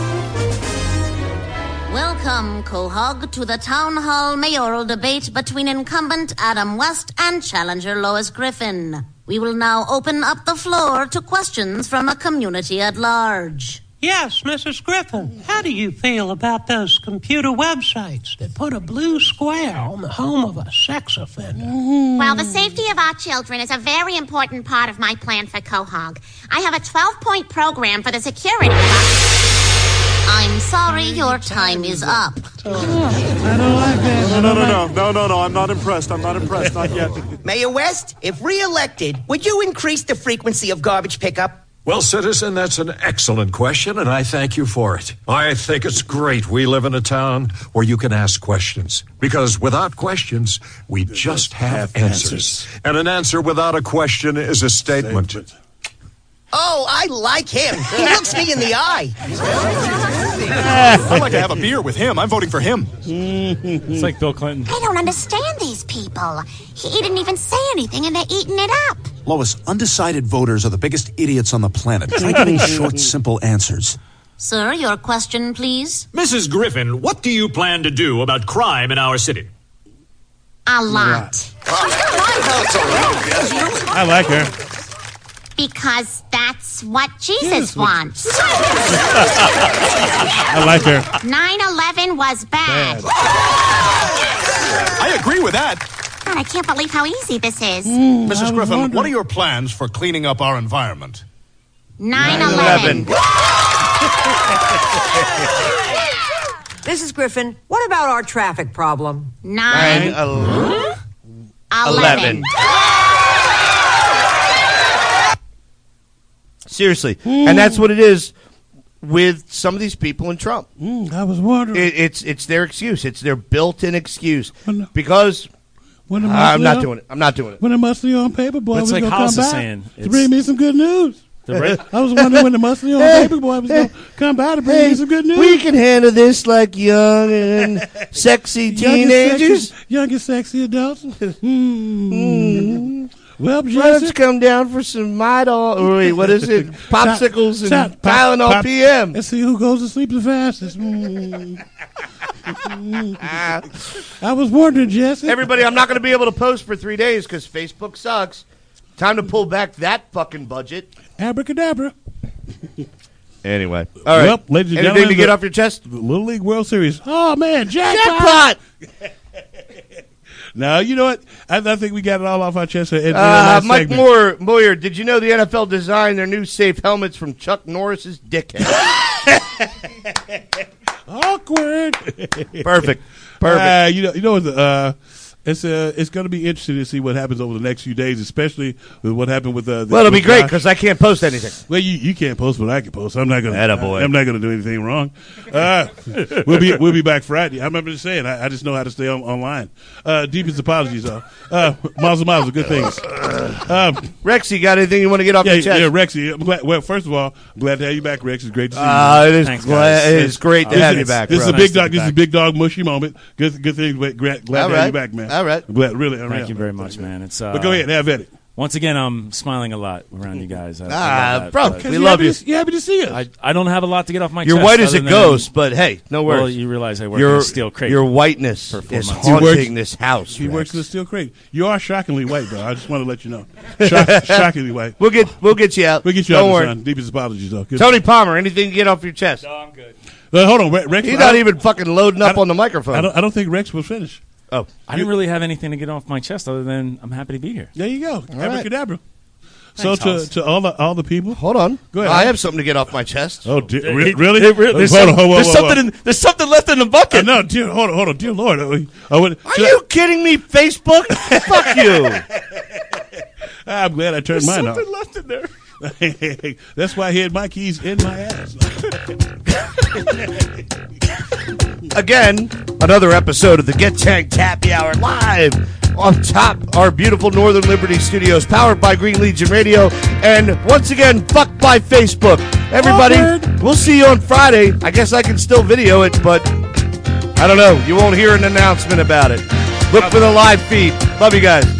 Welcome, Quahog, to the town hall mayoral debate between incumbent Adam West and challenger Lois Griffin. We will now open up the floor to questions from the community at large. Yes, Missus Griffin. How do you feel about those computer websites that put a blue square on the home of a sex offender? Well, the safety of our children is a very important part of my plan for Quahog. I have a twelve-point program for the security of our... I'm sorry, your time is up. No, no, no, no, no, no, no. I'm not impressed. I'm not impressed. Not yet. Mayor West, if re-elected, would you increase the frequency of garbage pickup? Well, citizen, that's an excellent question, and I thank you for it. I think it's great we live in a town where you can ask questions. Because without questions, we just have, have answers. And an answer without a question is a statement. Oh, I like him. He looks me in the eye. I'd like to have a beer with him. I'm voting for him. It's like Bill Clinton. I don't understand these people. He didn't even say anything, and they're eating it up. Lois, undecided voters are the biggest idiots on the planet. Try getting short, simple answers. Sir, your question, please. Missus Griffin, what do you plan to do about crime in our city? A lot. I like her. Because that's what Jesus wants. I like her. nine eleven was bad. I agree with that. God, I can't believe how easy this is. Missus Griffin, what are your plans for cleaning up our environment? nine eleven. Missus Griffin, what about our traffic problem? Nine. eleven. Eleven. Seriously. And that's what it is with some of these people in Trump. Mm, I was wondering. It, it's it's their excuse. It's their built-in excuse. When- Because when the I'm not muscly- doing it. I'm not doing it. When the muscly on paper boy But was it's like going to Hollis come is by saying, to it's- bring me some good news. The re- I was wondering when the muscly on Hey, paper boy was hey, going to come by to bring Hey, me some good news. we can handle this like young and sexy Young and teenagers. sexy, young and sexy adults. Mm. Well, Why don't you Jesse, come down for some Midol? Or wait, what is it? Popsicles and Shot- pop- Tylenol pop- P M. Let's see who goes to sleep the fastest. Mm. I was wondering, Jesse. Everybody, I'm not going to be able to post for three days because Facebook sucks. Time to pull back that fucking budget. Abracadabra. Anyway. All right. Well, ladies and Anything gentlemen, to get the- off your chest? The Little League World Series. Oh, man, jackpot. Jackpot! Now, you know what? I, I think we got it all off our chest. In, in Uh, Mike Moore, Moyer, did you know the N F L designed their new safe helmets from Chuck Norris's dickhead? Awkward. Perfect. Perfect. Uh, you know, you know, uh, it's uh, it's going to be interesting to see what happens over the next few days, especially with what happened with uh, the. Well, it'll be with great Josh. because I can't post anything. Well, you, you can't post, but I can post. I'm not going to. Attaboy. I'm not going to do anything wrong. Uh, we'll be we'll be back Friday. I remember just saying. I, I just know how to stay on, online. Uh, deepest apologies, though. Uh, Mazel mazel, good things. Um, Rexy, got anything you want to get off yeah, your chest? yeah, Rexy. I'm glad. Well, first of all, I'm glad to have you back, Rex. It's great to see Uh, you. it is Thanks, glad, guys. it is great to This have is- you back. This is bro. a big Nice to dog. be This is a back. big dog mushy moment. Good, good thing. Glad, glad All to have right. you back, man. All right. I'm glad, really. Thank you very much, man. It's uh, But go ahead, have at it. Once again, I'm smiling a lot around you guys. I, I Ah, love that, bro, but we love you. You happy to see us? I, I don't have a lot to get off my You're chest. white as other a than- ghost, but hey, no worries. Well, you realize I work your, in a steel crate. Your whiteness for four is months. He haunting works- this house. He Rex. works in the steel crate. You are shockingly white, though. I just want to let you know. Shock, shockingly white. We'll get we'll get you out. We'll get you Don't out, worry. son. Deepest apologies, though. Good. Tony Palmer, anything to get off your chest? No, I'm good. Uh, hold on, Re- Rex. He's I not don't- even fucking loading I up don't- on the microphone. I don't, I don't think Rex will finish. Oh, I didn't really have anything to get off my chest other than I'm happy to be here. There you go. right. Abracadabra. So Thanks, to, Hoss. to all the all the people. hold on. Go ahead. I have something to get off my chest. Oh, dear, Hey, re- hey, really? hey, re- there's hold on, some- hold on, there's hold on. something in- there's something left in the Uh, bucket. no, dear, hold on, hold on, dear Lord. I, I would, Are you kidding me, Facebook? Fuck you. I'm glad I turned There's mine something off. left in there. That's why I hid my keys in my ass. Again, another episode of the Get Tagged Happy Hour live on top our beautiful Northern Liberty studios, powered by Green Legion Radio, and once again, fucked by Facebook. Everybody, Awkward. we'll see you on Friday. I guess I can still video it, but I don't know. You won't hear an announcement about it. Look for the live feed. Love you guys.